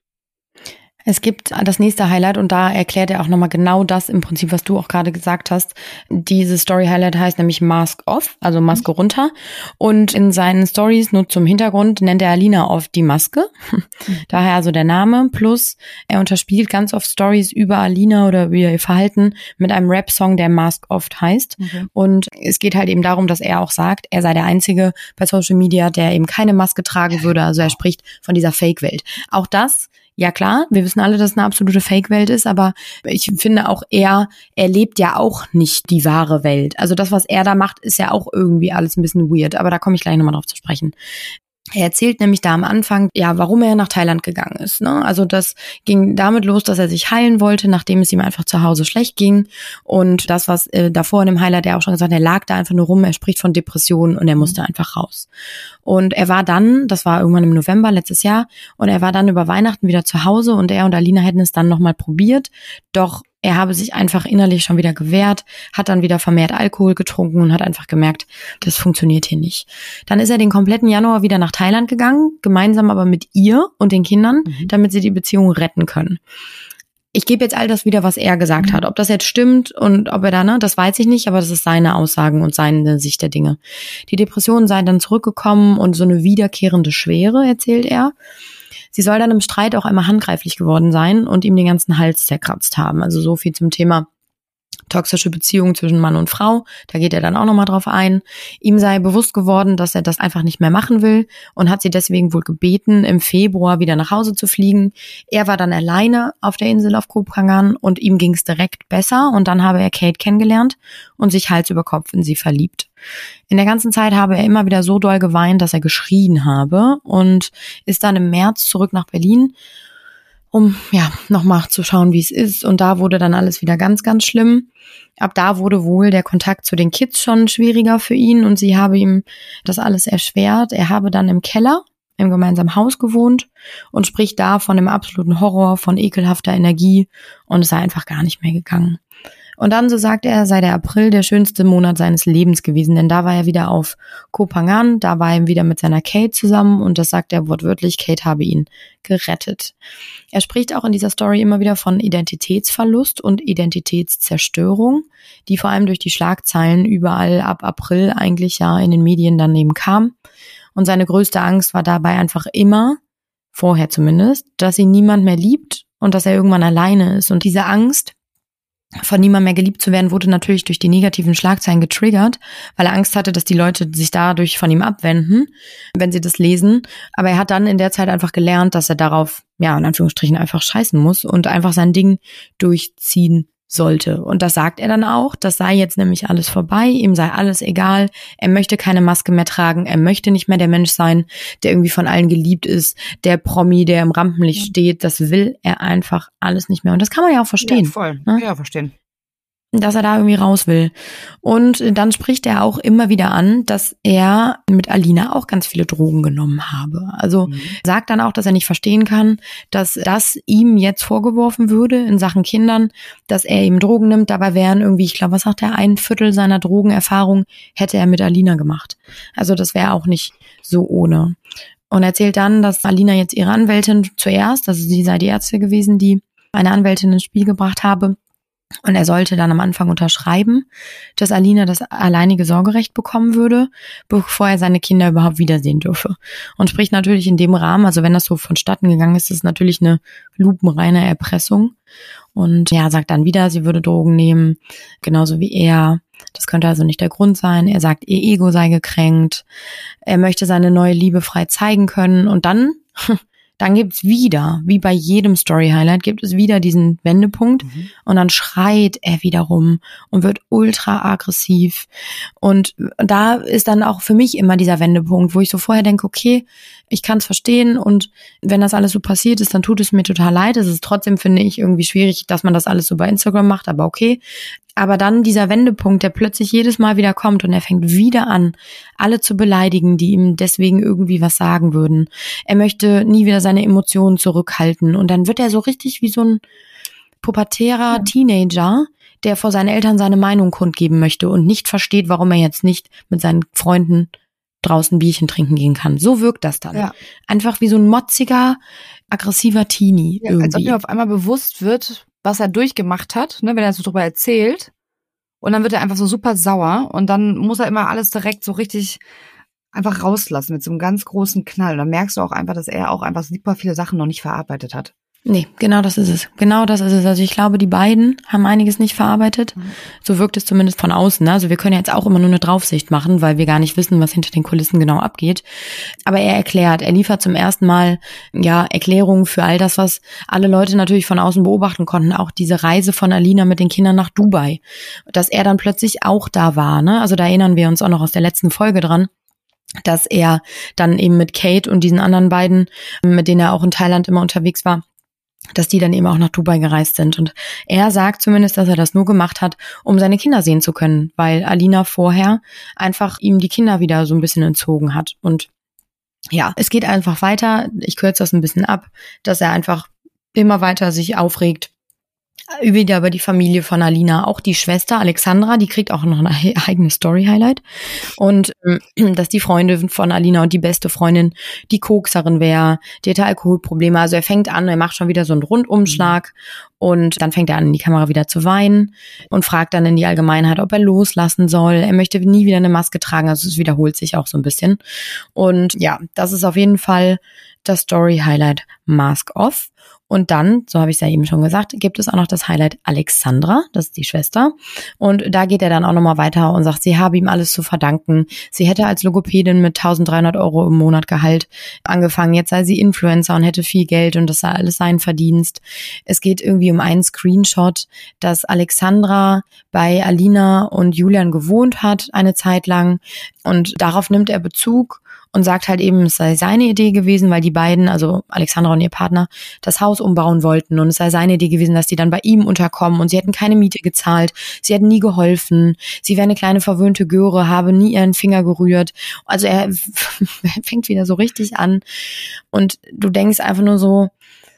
Es gibt das nächste Highlight, und da erklärt er auch nochmal genau das im Prinzip, was du auch gerade gesagt hast. Diese Story-Highlight heißt nämlich Mask Off, also Maske runter. Und in seinen Stories, nur zum Hintergrund, nennt er Alina oft die Maske. Daher also der Name. Plus er unterspielt ganz oft Stories über Alina oder über ihr Verhalten mit einem Rap-Song, der Mask Off heißt. Und es geht halt eben darum, dass er auch sagt, er sei der Einzige bei Social Media, der eben keine Maske tragen würde. Also er spricht von dieser Fake-Welt. Auch das, ja klar, wir wissen alle, dass es eine absolute Fake-Welt ist, aber ich finde auch er lebt ja auch nicht die wahre Welt. Also das, was er da macht, ist ja auch irgendwie alles ein bisschen weird, aber da komme ich gleich nochmal drauf zu sprechen. Er erzählt nämlich da am Anfang, ja, warum er nach Thailand gegangen ist, ne? Also das ging damit los, dass er sich heilen wollte, nachdem es ihm einfach zu Hause schlecht ging. Und das, was davor in dem Highlight er auch schon gesagt hat, er lag da einfach nur rum, er spricht von Depressionen und er musste einfach raus. Und er war dann, das war irgendwann im November letztes Jahr, und er war dann über Weihnachten wieder zu Hause, und er und Alina hätten es dann nochmal probiert. Doch er habe sich einfach innerlich schon wieder gewehrt, hat dann wieder vermehrt Alkohol getrunken und hat einfach gemerkt, das funktioniert hier nicht. Dann ist er den kompletten Januar wieder nach Thailand gegangen, gemeinsam aber mit ihr und den Kindern, damit sie die Beziehung retten können. Ich gebe jetzt all das wieder, was er gesagt hat. Ob das jetzt stimmt und ob er da, das weiß ich nicht, aber das ist seine Aussagen und seine Sicht der Dinge. Die Depressionen seien dann zurückgekommen und so eine wiederkehrende Schwere, erzählt er. Sie soll dann im Streit auch einmal handgreiflich geworden sein und ihm den ganzen Hals zerkratzt haben. Also so viel zum Thema toxische Beziehung zwischen Mann und Frau, da geht er dann auch nochmal drauf ein. Ihm sei bewusst geworden, dass er das einfach nicht mehr machen will und hat sie deswegen wohl gebeten, im Februar wieder nach Hause zu fliegen. Er war dann alleine auf der Insel auf Koh Phangan und ihm ging es direkt besser und dann habe er Kate kennengelernt und sich Hals über Kopf in sie verliebt. In der ganzen Zeit habe er immer wieder so doll geweint, dass er geschrien habe und ist dann im März zurück nach Berlin, um nochmal zu schauen, wie es ist. Und da wurde dann alles wieder ganz, ganz schlimm. Ab da wurde wohl der Kontakt zu den Kids schon schwieriger für ihn und sie habe ihm das alles erschwert. Er habe dann im Keller im gemeinsamen Haus gewohnt und spricht da von dem absoluten Horror, von ekelhafter Energie und es sei einfach gar nicht mehr gegangen. Und dann, so sagt er, sei der April der schönste Monat seines Lebens gewesen, denn da war er wieder auf Koh Phangan, da war er wieder mit seiner Kate zusammen und das sagt er wortwörtlich, Kate habe ihn gerettet. Er spricht auch in dieser Story immer wieder von Identitätsverlust und Identitätszerstörung, die vor allem durch die Schlagzeilen überall ab April eigentlich ja in den Medien daneben kam. Und seine größte Angst war dabei einfach immer, vorher zumindest, dass ihn niemand mehr liebt und dass er irgendwann alleine ist. Und diese Angst, von niemand mehr geliebt zu werden, wurde natürlich durch die negativen Schlagzeilen getriggert, weil er Angst hatte, dass die Leute sich dadurch von ihm abwenden, wenn sie das lesen. Aber er hat dann in der Zeit einfach gelernt, dass er darauf, in Anführungsstrichen, einfach scheißen muss und einfach sein Ding durchziehen sollte. Und das sagt er dann auch, das sei jetzt nämlich alles vorbei, ihm sei alles egal, er möchte keine Maske mehr tragen, er möchte nicht mehr der Mensch sein, der irgendwie von allen geliebt ist, der Promi, der im Rampenlicht steht, das will er einfach alles nicht mehr. Und das kann man ja auch verstehen. Ja, voll. Ne? Ja, verstehen. Dass er da irgendwie raus will. Und dann spricht er auch immer wieder an, dass er mit Alina auch ganz viele Drogen genommen habe. Also sagt dann auch, dass er nicht verstehen kann, dass das ihm jetzt vorgeworfen würde in Sachen Kindern, dass er eben Drogen nimmt. Dabei wären irgendwie, ich glaube, was sagt er, 1/4 seiner Drogenerfahrung hätte er mit Alina gemacht. Also das wäre auch nicht so ohne. Und er erzählt dann, dass Alina jetzt ihre Anwältin zuerst, also sie sei die Ärztin gewesen, die eine Anwältin ins Spiel gebracht habe. Und er sollte dann am Anfang unterschreiben, dass Alina das alleinige Sorgerecht bekommen würde, bevor er seine Kinder überhaupt wiedersehen dürfe. Und spricht natürlich in dem Rahmen, also wenn das so vonstatten gegangen ist, ist es natürlich eine lupenreine Erpressung. Und sagt dann wieder, sie würde Drogen nehmen, genauso wie er. Das könnte also nicht der Grund sein. Er sagt, ihr Ego sei gekränkt. Er möchte seine neue Liebe frei zeigen können. Und dann gibt's wieder, wie bei jedem Story-Highlight, gibt es wieder diesen Wendepunkt und dann schreit er wieder rum und wird ultra aggressiv. Und da ist dann auch für mich immer dieser Wendepunkt, wo ich so vorher denke, okay, ich kann es verstehen und wenn das alles so passiert ist, dann tut es mir total leid. Es ist trotzdem, finde ich, irgendwie schwierig, dass man das alles so bei Instagram macht, aber okay. Aber dann dieser Wendepunkt, der plötzlich jedes Mal wieder kommt und er fängt wieder an, alle zu beleidigen, die ihm deswegen irgendwie was sagen würden. Er möchte nie wieder seine Emotionen zurückhalten und dann wird er so richtig wie so ein pubertärer Teenager, der vor seinen Eltern seine Meinung kundgeben möchte und nicht versteht, warum er jetzt nicht mit seinen Freunden draußen Bierchen trinken gehen kann. So wirkt das dann. Ja. Einfach wie so ein motziger, aggressiver Teenie irgendwie. Als ob ihm auf einmal bewusst wird, was er durchgemacht hat, ne, wenn er so drüber erzählt. Und dann wird er einfach so super sauer und dann muss er immer alles direkt so richtig einfach rauslassen mit so einem ganz großen Knall. Und dann merkst du auch einfach, dass er auch einfach super viele Sachen noch nicht verarbeitet hat. Nee, genau das ist es. Genau das ist es. Also ich glaube, die beiden haben einiges nicht verarbeitet. So wirkt es zumindest von außen. Ne? Also wir können ja jetzt auch immer nur eine Draufsicht machen, weil wir gar nicht wissen, was hinter den Kulissen genau abgeht. Aber er liefert zum ersten Mal Erklärungen für all das, was alle Leute natürlich von außen beobachten konnten. Auch diese Reise von Alina mit den Kindern nach Dubai. Dass er dann plötzlich auch da war. Ne? Also da erinnern wir uns auch noch aus der letzten Folge dran, dass er dann eben mit Kate und diesen anderen beiden, mit denen er auch in Thailand immer unterwegs war, dass die dann eben auch nach Dubai gereist sind. Und er sagt zumindest, dass er das nur gemacht hat, um seine Kinder sehen zu können, weil Alina vorher einfach ihm die Kinder wieder so ein bisschen entzogen hat. Und es geht einfach weiter. Ich kürze das ein bisschen ab, dass er einfach immer weiter sich aufregt, wieder über die Familie von Alina. Auch die Schwester Alexandra, die kriegt auch noch eine eigene Story-Highlight. Und dass die Freundin von Alina und die beste Freundin die Kokserin wäre, die hatte Alkoholprobleme. Also er fängt an, er macht schon wieder so einen Rundumschlag und dann fängt er an, in die Kamera wieder zu weinen und fragt dann in die Allgemeinheit, ob er loslassen soll. Er möchte nie wieder eine Maske tragen, also es wiederholt sich auch so ein bisschen. Und ja, das ist auf jeden Fall das Story-Highlight Mask Off. Und dann, so habe ich es ja eben schon gesagt, gibt es auch noch das Highlight Alexandra, das ist die Schwester. Und da geht er dann auch nochmal weiter und sagt, sie habe ihm alles zu verdanken. Sie hätte als Logopädin mit 1.300 € im Monat Gehalt angefangen. Jetzt sei sie Influencer und hätte viel Geld und das sei alles sein Verdienst. Es geht irgendwie um einen Screenshot, dass Alexandra bei Alina und Julian gewohnt hat eine Zeit lang. Und darauf nimmt er Bezug und sagt halt eben, es sei seine Idee gewesen, weil die beiden, also Alexandra und ihr Partner, das Haus umbauen wollten und es sei seine Idee gewesen, dass die dann bei ihm unterkommen und sie hätten keine Miete gezahlt, sie hätten nie geholfen, sie wäre eine kleine verwöhnte Göre, habe nie ihren Finger gerührt. Also er fängt wieder so richtig an und du denkst einfach nur so,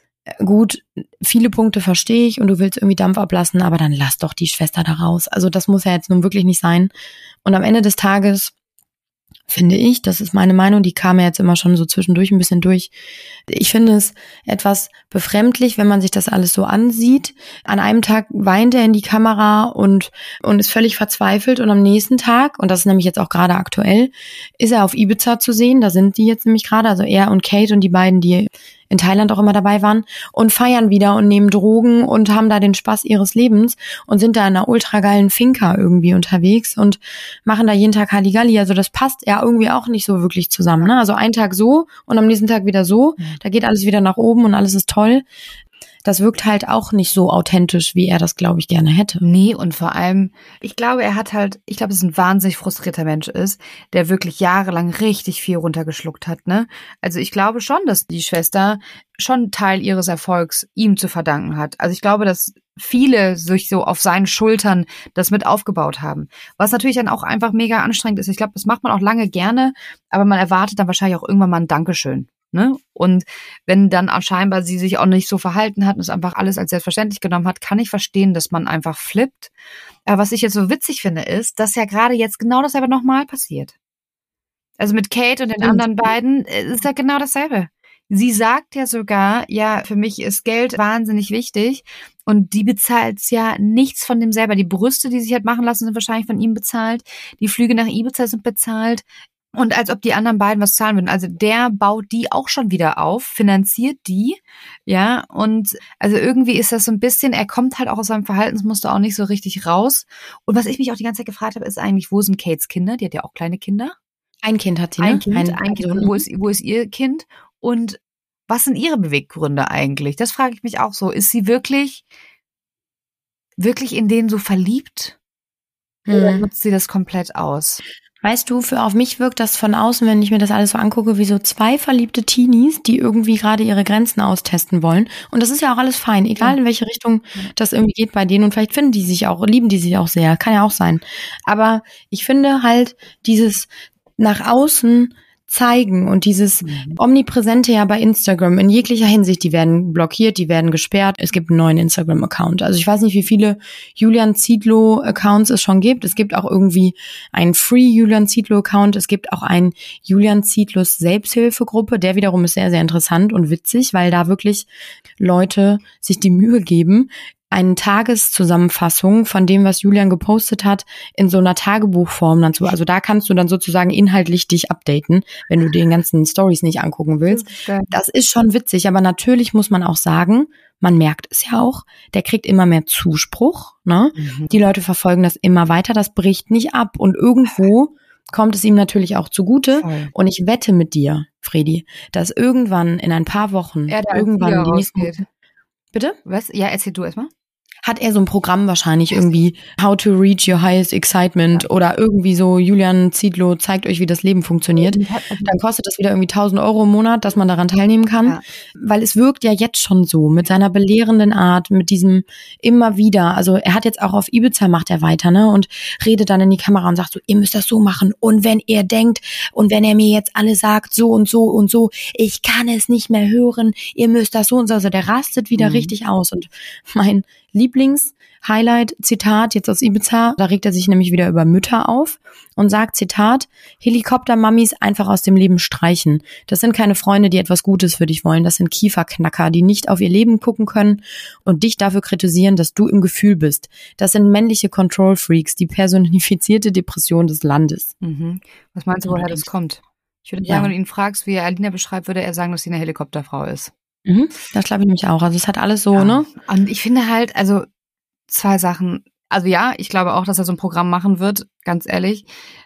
gut, viele Punkte verstehe ich und du willst irgendwie Dampf ablassen, aber dann lass doch die Schwester da raus. Also das muss ja jetzt nun wirklich nicht sein. Und am Ende des Tages finde ich, das ist meine Meinung, die kam ja jetzt immer schon so zwischendurch ein bisschen durch. Ich finde es etwas befremdlich, wenn man sich das alles so ansieht. An einem Tag weint er in die Kamera und ist völlig verzweifelt und am nächsten Tag, und das ist nämlich jetzt auch gerade aktuell, ist er auf Ibiza zu sehen. Da sind die jetzt nämlich gerade, also er und Kate und die beiden, die in Thailand auch immer dabei waren und feiern wieder und nehmen Drogen und haben da den Spaß ihres Lebens und sind da in einer ultra geilen Finca irgendwie unterwegs und machen da jeden Tag Halligalli. Also das passt ja irgendwie auch nicht so wirklich zusammen, ne? Also einen Tag so und am nächsten Tag wieder so. Da geht alles wieder nach oben und alles ist toll. Das wirkt halt auch nicht so authentisch, wie er das, glaube ich, gerne hätte. Nee, und vor allem, ich glaube, dass es ein wahnsinnig frustrierter Mensch ist, der wirklich jahrelang richtig viel runtergeschluckt hat, ne? Also ich glaube schon, dass die Schwester schon Teil ihres Erfolgs ihm zu verdanken hat. Also ich glaube, dass viele sich so auf seinen Schultern das mit aufgebaut haben. Was natürlich dann auch einfach mega anstrengend ist. Ich glaube, das macht man auch lange gerne, aber man erwartet dann wahrscheinlich auch irgendwann mal ein Dankeschön. Ne? Und wenn dann auch scheinbar sie sich auch nicht so verhalten hat und es einfach alles als selbstverständlich genommen hat, kann ich verstehen, dass man einfach flippt. Aber was ich jetzt so witzig finde, ist, dass ja gerade jetzt genau dasselbe nochmal passiert. Also mit Kate und den anderen beiden ist ja genau dasselbe. Sie sagt ja sogar, ja, für mich ist Geld wahnsinnig wichtig und die bezahlt ja nichts von dem selber. Die Brüste, die sich hat machen lassen, sind wahrscheinlich von ihm bezahlt. Die Flüge nach Ibiza sind bezahlt. Und als ob die anderen beiden was zahlen würden. Also der baut die auch schon wieder auf, finanziert die, ja. Und also irgendwie ist das so ein bisschen, er kommt halt auch aus seinem Verhaltensmuster auch nicht so richtig raus. Und was ich mich auch die ganze Zeit gefragt habe, ist eigentlich, wo sind Kates Kinder? Die hat ja auch kleine Kinder. Ein Kind hat sie, ne? Ein Kind. Und wo ist ihr Kind? Und was sind ihre Beweggründe eigentlich? Das frage ich mich auch so. Ist sie wirklich in den so verliebt? Oder nutzt sie das komplett aus? Weißt du, auf mich wirkt das von außen, wenn ich mir das alles so angucke, wie so zwei verliebte Teenies, die irgendwie gerade ihre Grenzen austesten wollen. Und das ist ja auch alles fein, egal in welche Richtung das irgendwie geht bei denen. Und vielleicht lieben die sich auch sehr, kann ja auch sein. Aber ich finde halt dieses nach außen zeigen und dieses Omnipräsente ja bei Instagram in jeglicher Hinsicht, die werden blockiert, die werden gesperrt. Es gibt einen neuen Instagram-Account. Also ich weiß nicht, wie viele Julian Zietlow-Accounts es schon gibt. Es gibt auch irgendwie einen Free Julian Zietlow-Account. Es gibt auch einen Julian Zietlows Selbsthilfegruppe. Der wiederum ist sehr, sehr interessant und witzig, weil da wirklich Leute sich die Mühe geben, eine Tageszusammenfassung von dem, was Julian gepostet hat, in so einer Tagebuchform dann zu. Also da kannst du dann sozusagen inhaltlich dich updaten, wenn du den ganzen Stories nicht angucken willst. Das ist schon witzig, aber natürlich muss man auch sagen, man merkt es ja auch, der kriegt immer mehr Zuspruch, ne? Die Leute verfolgen das immer weiter, das bricht nicht ab und irgendwo kommt es ihm natürlich auch zugute. Voll. Und ich wette mit dir, Fredi, dass irgendwann in ein paar Wochen, irgendwann die nächsten... Bitte? Was? Ja, erzähl du erstmal. Hat er so ein Programm wahrscheinlich irgendwie, How to Reach Your Highest Excitement oder irgendwie so, Julian Zietlow zeigt euch, wie das Leben funktioniert. Dann kostet das wieder irgendwie 1.000 € im Monat, dass man daran teilnehmen kann. Ja. Weil es wirkt ja jetzt schon so, mit seiner belehrenden Art, mit diesem immer wieder. Also er hat jetzt auch auf Ibiza macht er weiter, ne? Und redet dann in die Kamera und sagt so, ihr müsst das so machen. Und wenn ihr denkt und wenn er mir jetzt alle sagt, so und so und so, ich kann es nicht mehr hören, ihr müsst das so und so. Also der rastet wieder richtig aus. Und mein Lieblings-Highlight-Zitat jetzt aus Ibiza. Da regt er sich nämlich wieder über Mütter auf und sagt, Zitat, Helikopter-Mammis einfach aus dem Leben streichen. Das sind keine Freunde, die etwas Gutes für dich wollen. Das sind Kieferknacker, die nicht auf ihr Leben gucken können und dich dafür kritisieren, dass du im Gefühl bist. Das sind männliche Control-Freaks, die personifizierte Depression des Landes. Mhm. Was meinst du, woher das kommt? Ich würde sagen, wenn du ihn fragst, wie er Alina beschreibt, würde er sagen, dass sie eine Helikopterfrau ist. Das glaube ich nämlich auch. Also es hat alles so, ne? Und ich finde halt, also 2 Sachen. Also ja, ich glaube auch, dass er so ein Programm machen wird, ganz ehrlich.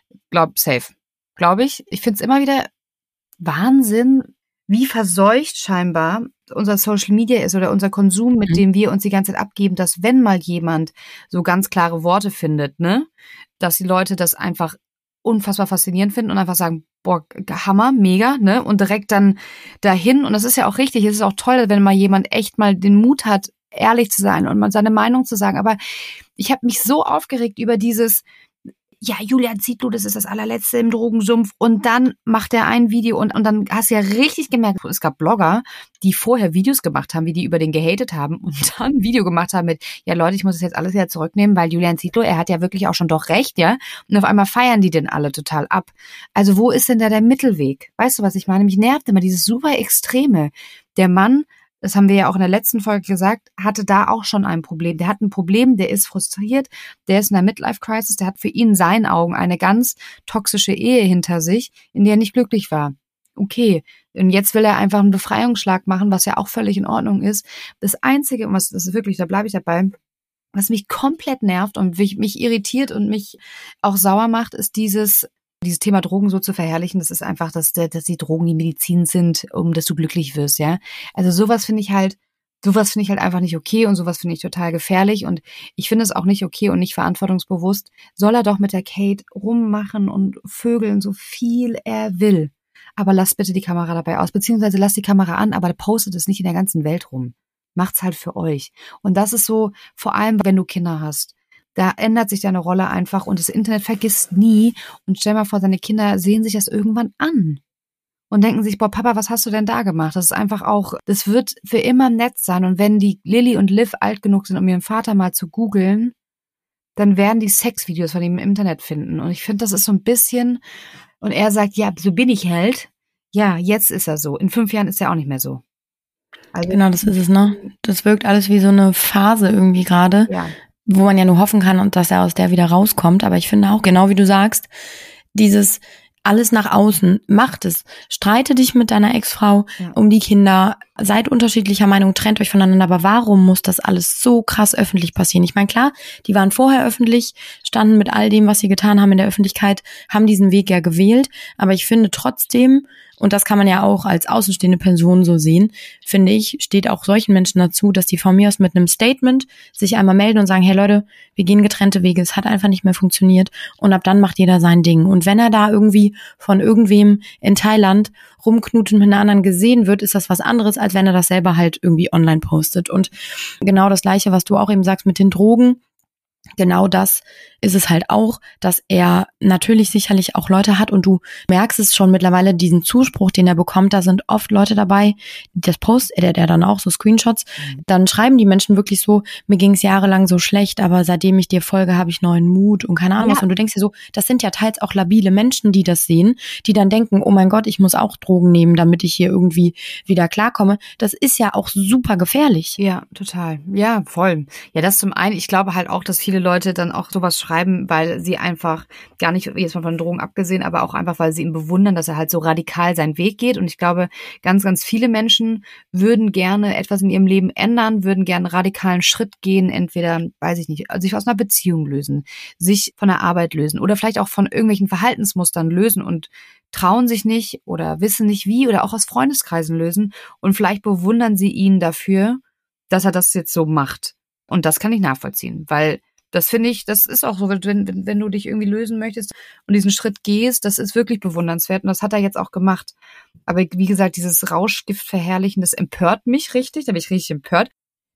Safe. Glaube ich. Ich finde es immer wieder Wahnsinn, wie verseucht scheinbar unser Social Media ist oder unser Konsum, mit dem wir uns die ganze Zeit abgeben, dass wenn mal jemand so ganz klare Worte findet, ne, dass die Leute das einfach unfassbar faszinierend finden und einfach sagen, boah, Hammer, mega, ne, und direkt dann dahin, und das ist ja auch richtig, es ist auch toll, wenn mal jemand echt mal den Mut hat, ehrlich zu sein und mal seine Meinung zu sagen, aber ich habe mich so aufgeregt über dieses, ja, Julian Zietlow, das ist das allerletzte im Drogensumpf, und dann macht er ein Video und dann hast du ja richtig gemerkt, es gab Blogger, die vorher Videos gemacht haben, wie die über den gehatet haben und dann ein Video gemacht haben mit, ja Leute, ich muss das jetzt alles wieder zurücknehmen, weil Julian Zietlow, er hat ja wirklich auch schon doch recht, ja, und auf einmal feiern die den alle total ab. Also wo ist denn da der Mittelweg? Weißt du, was ich meine? Mich nervt immer dieses super Extreme. Der Mann, das haben wir ja auch in der letzten Folge gesagt, hatte da auch schon ein Problem. Der hat ein Problem, der ist frustriert, der ist in einer Midlife-Crisis, der hat für ihn in seinen Augen eine ganz toxische Ehe hinter sich, in der er nicht glücklich war. Okay, und jetzt will er einfach einen Befreiungsschlag machen, was ja auch völlig in Ordnung ist. Das Einzige, das ist wirklich, da bleibe ich dabei, was mich komplett nervt und mich irritiert und mich auch sauer macht, ist dieses Thema Drogen so zu verherrlichen. Das ist einfach, dass die Drogen die Medizin sind, dass du glücklich wirst, ja. Also sowas finde ich halt einfach nicht okay und sowas finde ich total gefährlich und ich finde es auch nicht okay und nicht verantwortungsbewusst. Soll er doch mit der Kate rummachen und vögeln, so viel er will. Aber lasst bitte die Kamera dabei aus, beziehungsweise lasst die Kamera an, aber postet es nicht in der ganzen Welt rum. Macht's halt für euch. Und das ist so, vor allem, wenn du Kinder hast. Da ändert sich deine Rolle einfach und das Internet vergisst nie. Und stell mal vor, seine Kinder sehen sich das irgendwann an und denken sich, boah, Papa, was hast du denn da gemacht? Das ist einfach auch, das wird für immer nett sein. Und wenn die Lilly und Liv alt genug sind, um ihren Vater mal zu googeln, dann werden die Sexvideos von ihm im Internet finden. Und ich finde, das ist so ein bisschen, und er sagt, ja, so bin ich halt. Ja, jetzt ist er so. In 5 Jahren ist er auch nicht mehr so. Also, genau, das ist es, ne? Das wirkt alles wie so eine Phase irgendwie gerade. Ja. Wo man ja nur hoffen kann und dass er aus der wieder rauskommt. Aber ich finde auch, genau wie du sagst, dieses alles nach außen, macht es. Streite dich mit deiner Ex-Frau um die Kinder, seid unterschiedlicher Meinung, trennt euch voneinander. Aber warum muss das alles so krass öffentlich passieren? Ich meine, klar, die waren vorher öffentlich, standen mit all dem, was sie getan haben in der Öffentlichkeit, haben diesen Weg ja gewählt. Aber ich finde trotzdem, und das kann man ja auch als außenstehende Person so sehen, finde ich, steht auch solchen Menschen dazu, dass die von mir aus mit einem Statement sich einmal melden und sagen, hey Leute, wir gehen getrennte Wege, es hat einfach nicht mehr funktioniert und ab dann macht jeder sein Ding. Und wenn er da irgendwie von irgendwem in Thailand rumknutschen mit einer anderen gesehen wird, ist das was anderes, als wenn er das selber halt irgendwie online postet. Und genau das Gleiche, was du auch eben sagst mit den Drogen, genau das ist es halt auch, dass er natürlich sicherlich auch Leute hat und du merkst es schon mittlerweile, diesen Zuspruch, den er bekommt, da sind oft Leute dabei, das postet der dann auch, so Screenshots, dann schreiben die Menschen wirklich so, mir ging es jahrelang so schlecht, aber seitdem ich dir folge, habe ich neuen Mut und keine Ahnung was. Und du denkst dir so, das sind ja teils auch labile Menschen, die das sehen, die dann denken, oh mein Gott, ich muss auch Drogen nehmen, damit ich hier irgendwie wieder klarkomme. Das ist ja auch super gefährlich. Ja, total. Ja, voll. Ja, das zum einen, ich glaube halt auch, dass viele Leute dann auch sowas schreiben, weil sie einfach gar nicht, jetzt mal von Drogen abgesehen, aber auch einfach, weil sie ihn bewundern, dass er halt so radikal seinen Weg geht. Und ich glaube, ganz, ganz viele Menschen würden gerne etwas in ihrem Leben ändern, würden gerne einen radikalen Schritt gehen, entweder, weiß ich nicht, sich aus einer Beziehung lösen, sich von der Arbeit lösen oder vielleicht auch von irgendwelchen Verhaltensmustern lösen und trauen sich nicht oder wissen nicht wie oder auch aus Freundeskreisen lösen. Und vielleicht bewundern sie ihn dafür, dass er das jetzt so macht. Und das kann ich nachvollziehen, weil das finde ich, das ist auch so, wenn du dich irgendwie lösen möchtest und diesen Schritt gehst, das ist wirklich bewundernswert und das hat er jetzt auch gemacht. Aber wie gesagt, dieses Rauschgift verherrlichen, das empört mich richtig, da bin ich richtig empört.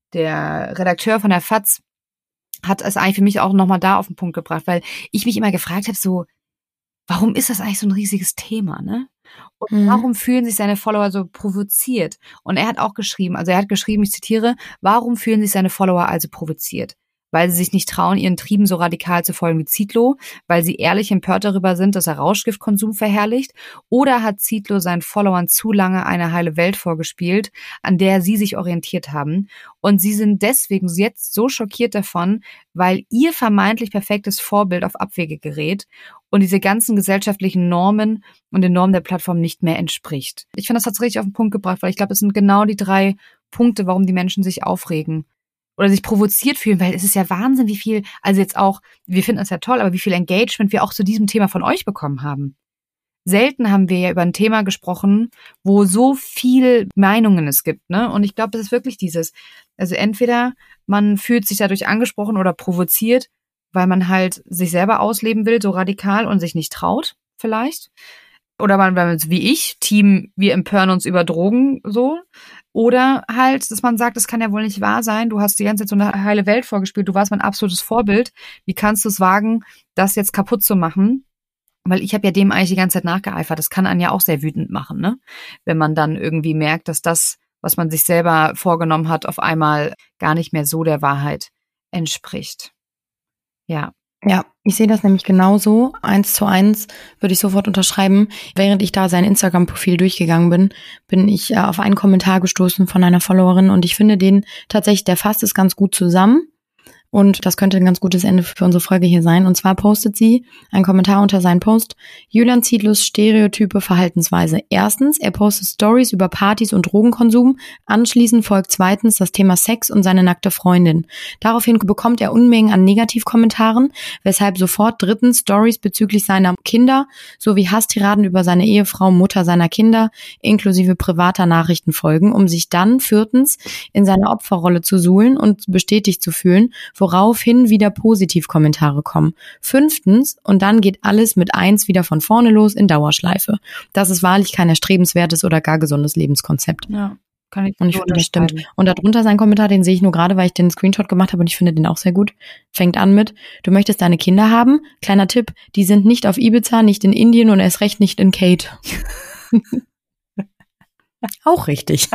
Der Redakteur von der FAZ hat es eigentlich für mich auch nochmal da auf den Punkt gebracht, weil ich mich immer gefragt habe, so, warum ist das eigentlich so ein riesiges Thema, ne? Und warum fühlen sich seine Follower so provoziert? Und er hat auch geschrieben, ich zitiere, warum fühlen sich seine Follower also provoziert? Weil sie sich nicht trauen, ihren Trieben so radikal zu folgen wie Zietlow, weil sie ehrlich empört darüber sind, dass er Rauschgiftkonsum verherrlicht, oder hat Zietlow seinen Followern zu lange eine heile Welt vorgespielt, an der sie sich orientiert haben, und sie sind deswegen jetzt so schockiert davon, weil ihr vermeintlich perfektes Vorbild auf Abwege gerät und diese ganzen gesellschaftlichen Normen und den Normen der Plattform nicht mehr entspricht. Ich finde, das hat es richtig auf den Punkt gebracht, weil ich glaube, es sind genau die 3 Punkte, warum die Menschen sich aufregen oder sich provoziert fühlen, weil es ist ja Wahnsinn, wie viel, also jetzt auch, wir finden das ja toll, aber wie viel Engagement wir auch zu diesem Thema von euch bekommen haben. Selten haben wir ja über ein Thema gesprochen, wo so viel Meinungen es gibt, ne? Und ich glaube, das ist wirklich dieses, also entweder man fühlt sich dadurch angesprochen oder provoziert, weil man halt sich selber ausleben will, so radikal, und sich nicht traut, vielleicht. Oder man, wie ich, Team, wir empören uns über Drogen, so. Oder halt, dass man sagt, das kann ja wohl nicht wahr sein, du hast die ganze Zeit so eine heile Welt vorgespielt, du warst mein absolutes Vorbild, wie kannst du es wagen, das jetzt kaputt zu machen? Weil ich habe ja dem eigentlich die ganze Zeit nachgeeifert, das kann einen ja auch sehr wütend machen, ne? Wenn man dann irgendwie merkt, dass das, was man sich selber vorgenommen hat, auf einmal gar nicht mehr so der Wahrheit entspricht. Ja. Ja, ich sehe das nämlich genauso. 1:1 würde ich sofort unterschreiben. Während ich da sein Instagram-Profil durchgegangen bin ich auf einen Kommentar gestoßen von einer Followerin und ich finde den tatsächlich, der fasst es ganz gut zusammen. Und das könnte ein ganz gutes Ende für unsere Folge hier sein. Und zwar postet sie einen Kommentar unter seinen Post: Julian Zietlows stereotype Verhaltensweise. Erstens, er postet Stories über Partys und Drogenkonsum. Anschließend folgt zweitens das Thema Sex und seine nackte Freundin. Daraufhin bekommt er Unmengen an Negativkommentaren, weshalb sofort drittens Stories bezüglich seiner Kinder sowie Hasstiraden über seine Ehefrau, Mutter seiner Kinder, inklusive privater Nachrichten folgen, um sich dann viertens in seine Opferrolle zu suhlen und bestätigt zu fühlen, woraufhin wieder Positivkommentare kommen. Fünftens, und dann geht alles mit 1 wieder von vorne los in Dauerschleife. Das ist wahrlich kein erstrebenswertes oder gar gesundes Lebenskonzept. Ja, kann ich. Und ich finde, das stimmt. Und darunter sein Kommentar, den sehe ich nur gerade, weil ich den Screenshot gemacht habe und ich finde den auch sehr gut. Fängt an mit: Du möchtest deine Kinder haben? Kleiner Tipp, die sind nicht auf Ibiza, nicht in Indien und erst recht nicht in Kate. Auch richtig.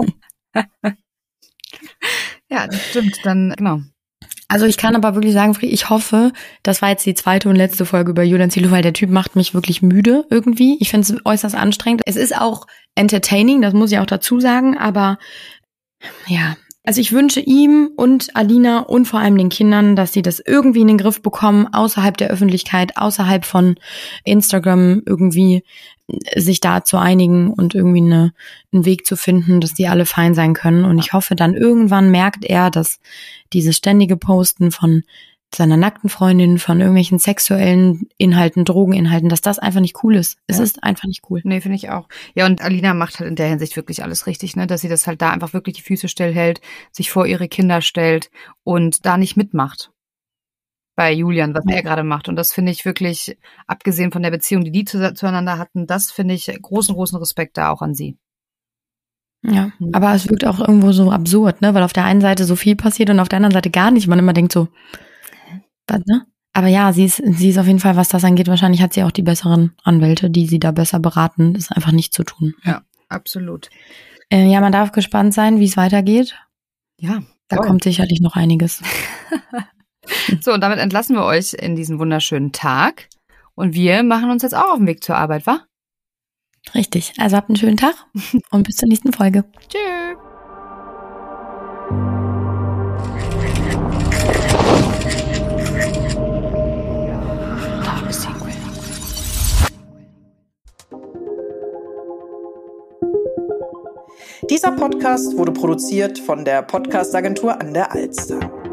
Ja, das stimmt. Dann, genau. Also ich kann aber wirklich sagen, ich hoffe, das war jetzt die 2. und letzte Folge über Julian Zietlow, weil der Typ macht mich wirklich müde irgendwie. Ich finde es äußerst anstrengend. Es ist auch entertaining, das muss ich auch dazu sagen, aber ja, also ich wünsche ihm und Alina und vor allem den Kindern, dass sie das irgendwie in den Griff bekommen, außerhalb der Öffentlichkeit, außerhalb von Instagram irgendwie sich da zu einigen und irgendwie einen Weg zu finden, dass die alle fein sein können. Und ich hoffe, dann irgendwann merkt er, dass dieses ständige Posten von seiner nackten Freundin, von irgendwelchen sexuellen Inhalten, Drogeninhalten, dass das einfach nicht cool ist. Es ist einfach nicht cool. Nee, finde ich auch. Ja, und Alina macht halt in der Hinsicht wirklich alles richtig, ne, dass sie das halt da einfach wirklich die Füße stillhält, sich vor ihre Kinder stellt und da nicht mitmacht bei Julian, was er gerade macht. Und das finde ich wirklich, abgesehen von der Beziehung, die zueinander hatten, das finde ich großen Respekt da auch an sie. Ja, aber es wirkt auch irgendwo so absurd, ne, weil auf der einen Seite so viel passiert und auf der anderen Seite gar nicht. Man immer denkt so, was, ne? Aber ja, sie ist auf jeden Fall, was das angeht, wahrscheinlich hat sie auch die besseren Anwälte, die sie da besser beraten, das einfach nicht zu tun. Ja, absolut. Ja, man darf gespannt sein, wie es weitergeht. Ja. Da kommt sicherlich noch einiges. So, und damit entlassen wir euch in diesen wunderschönen Tag. Und wir machen uns jetzt auch auf den Weg zur Arbeit, wa? Richtig. Also habt einen schönen Tag und bis zur nächsten Folge. Tschüss. Dieser Podcast wurde produziert von der Podcast-Agentur an der Alster.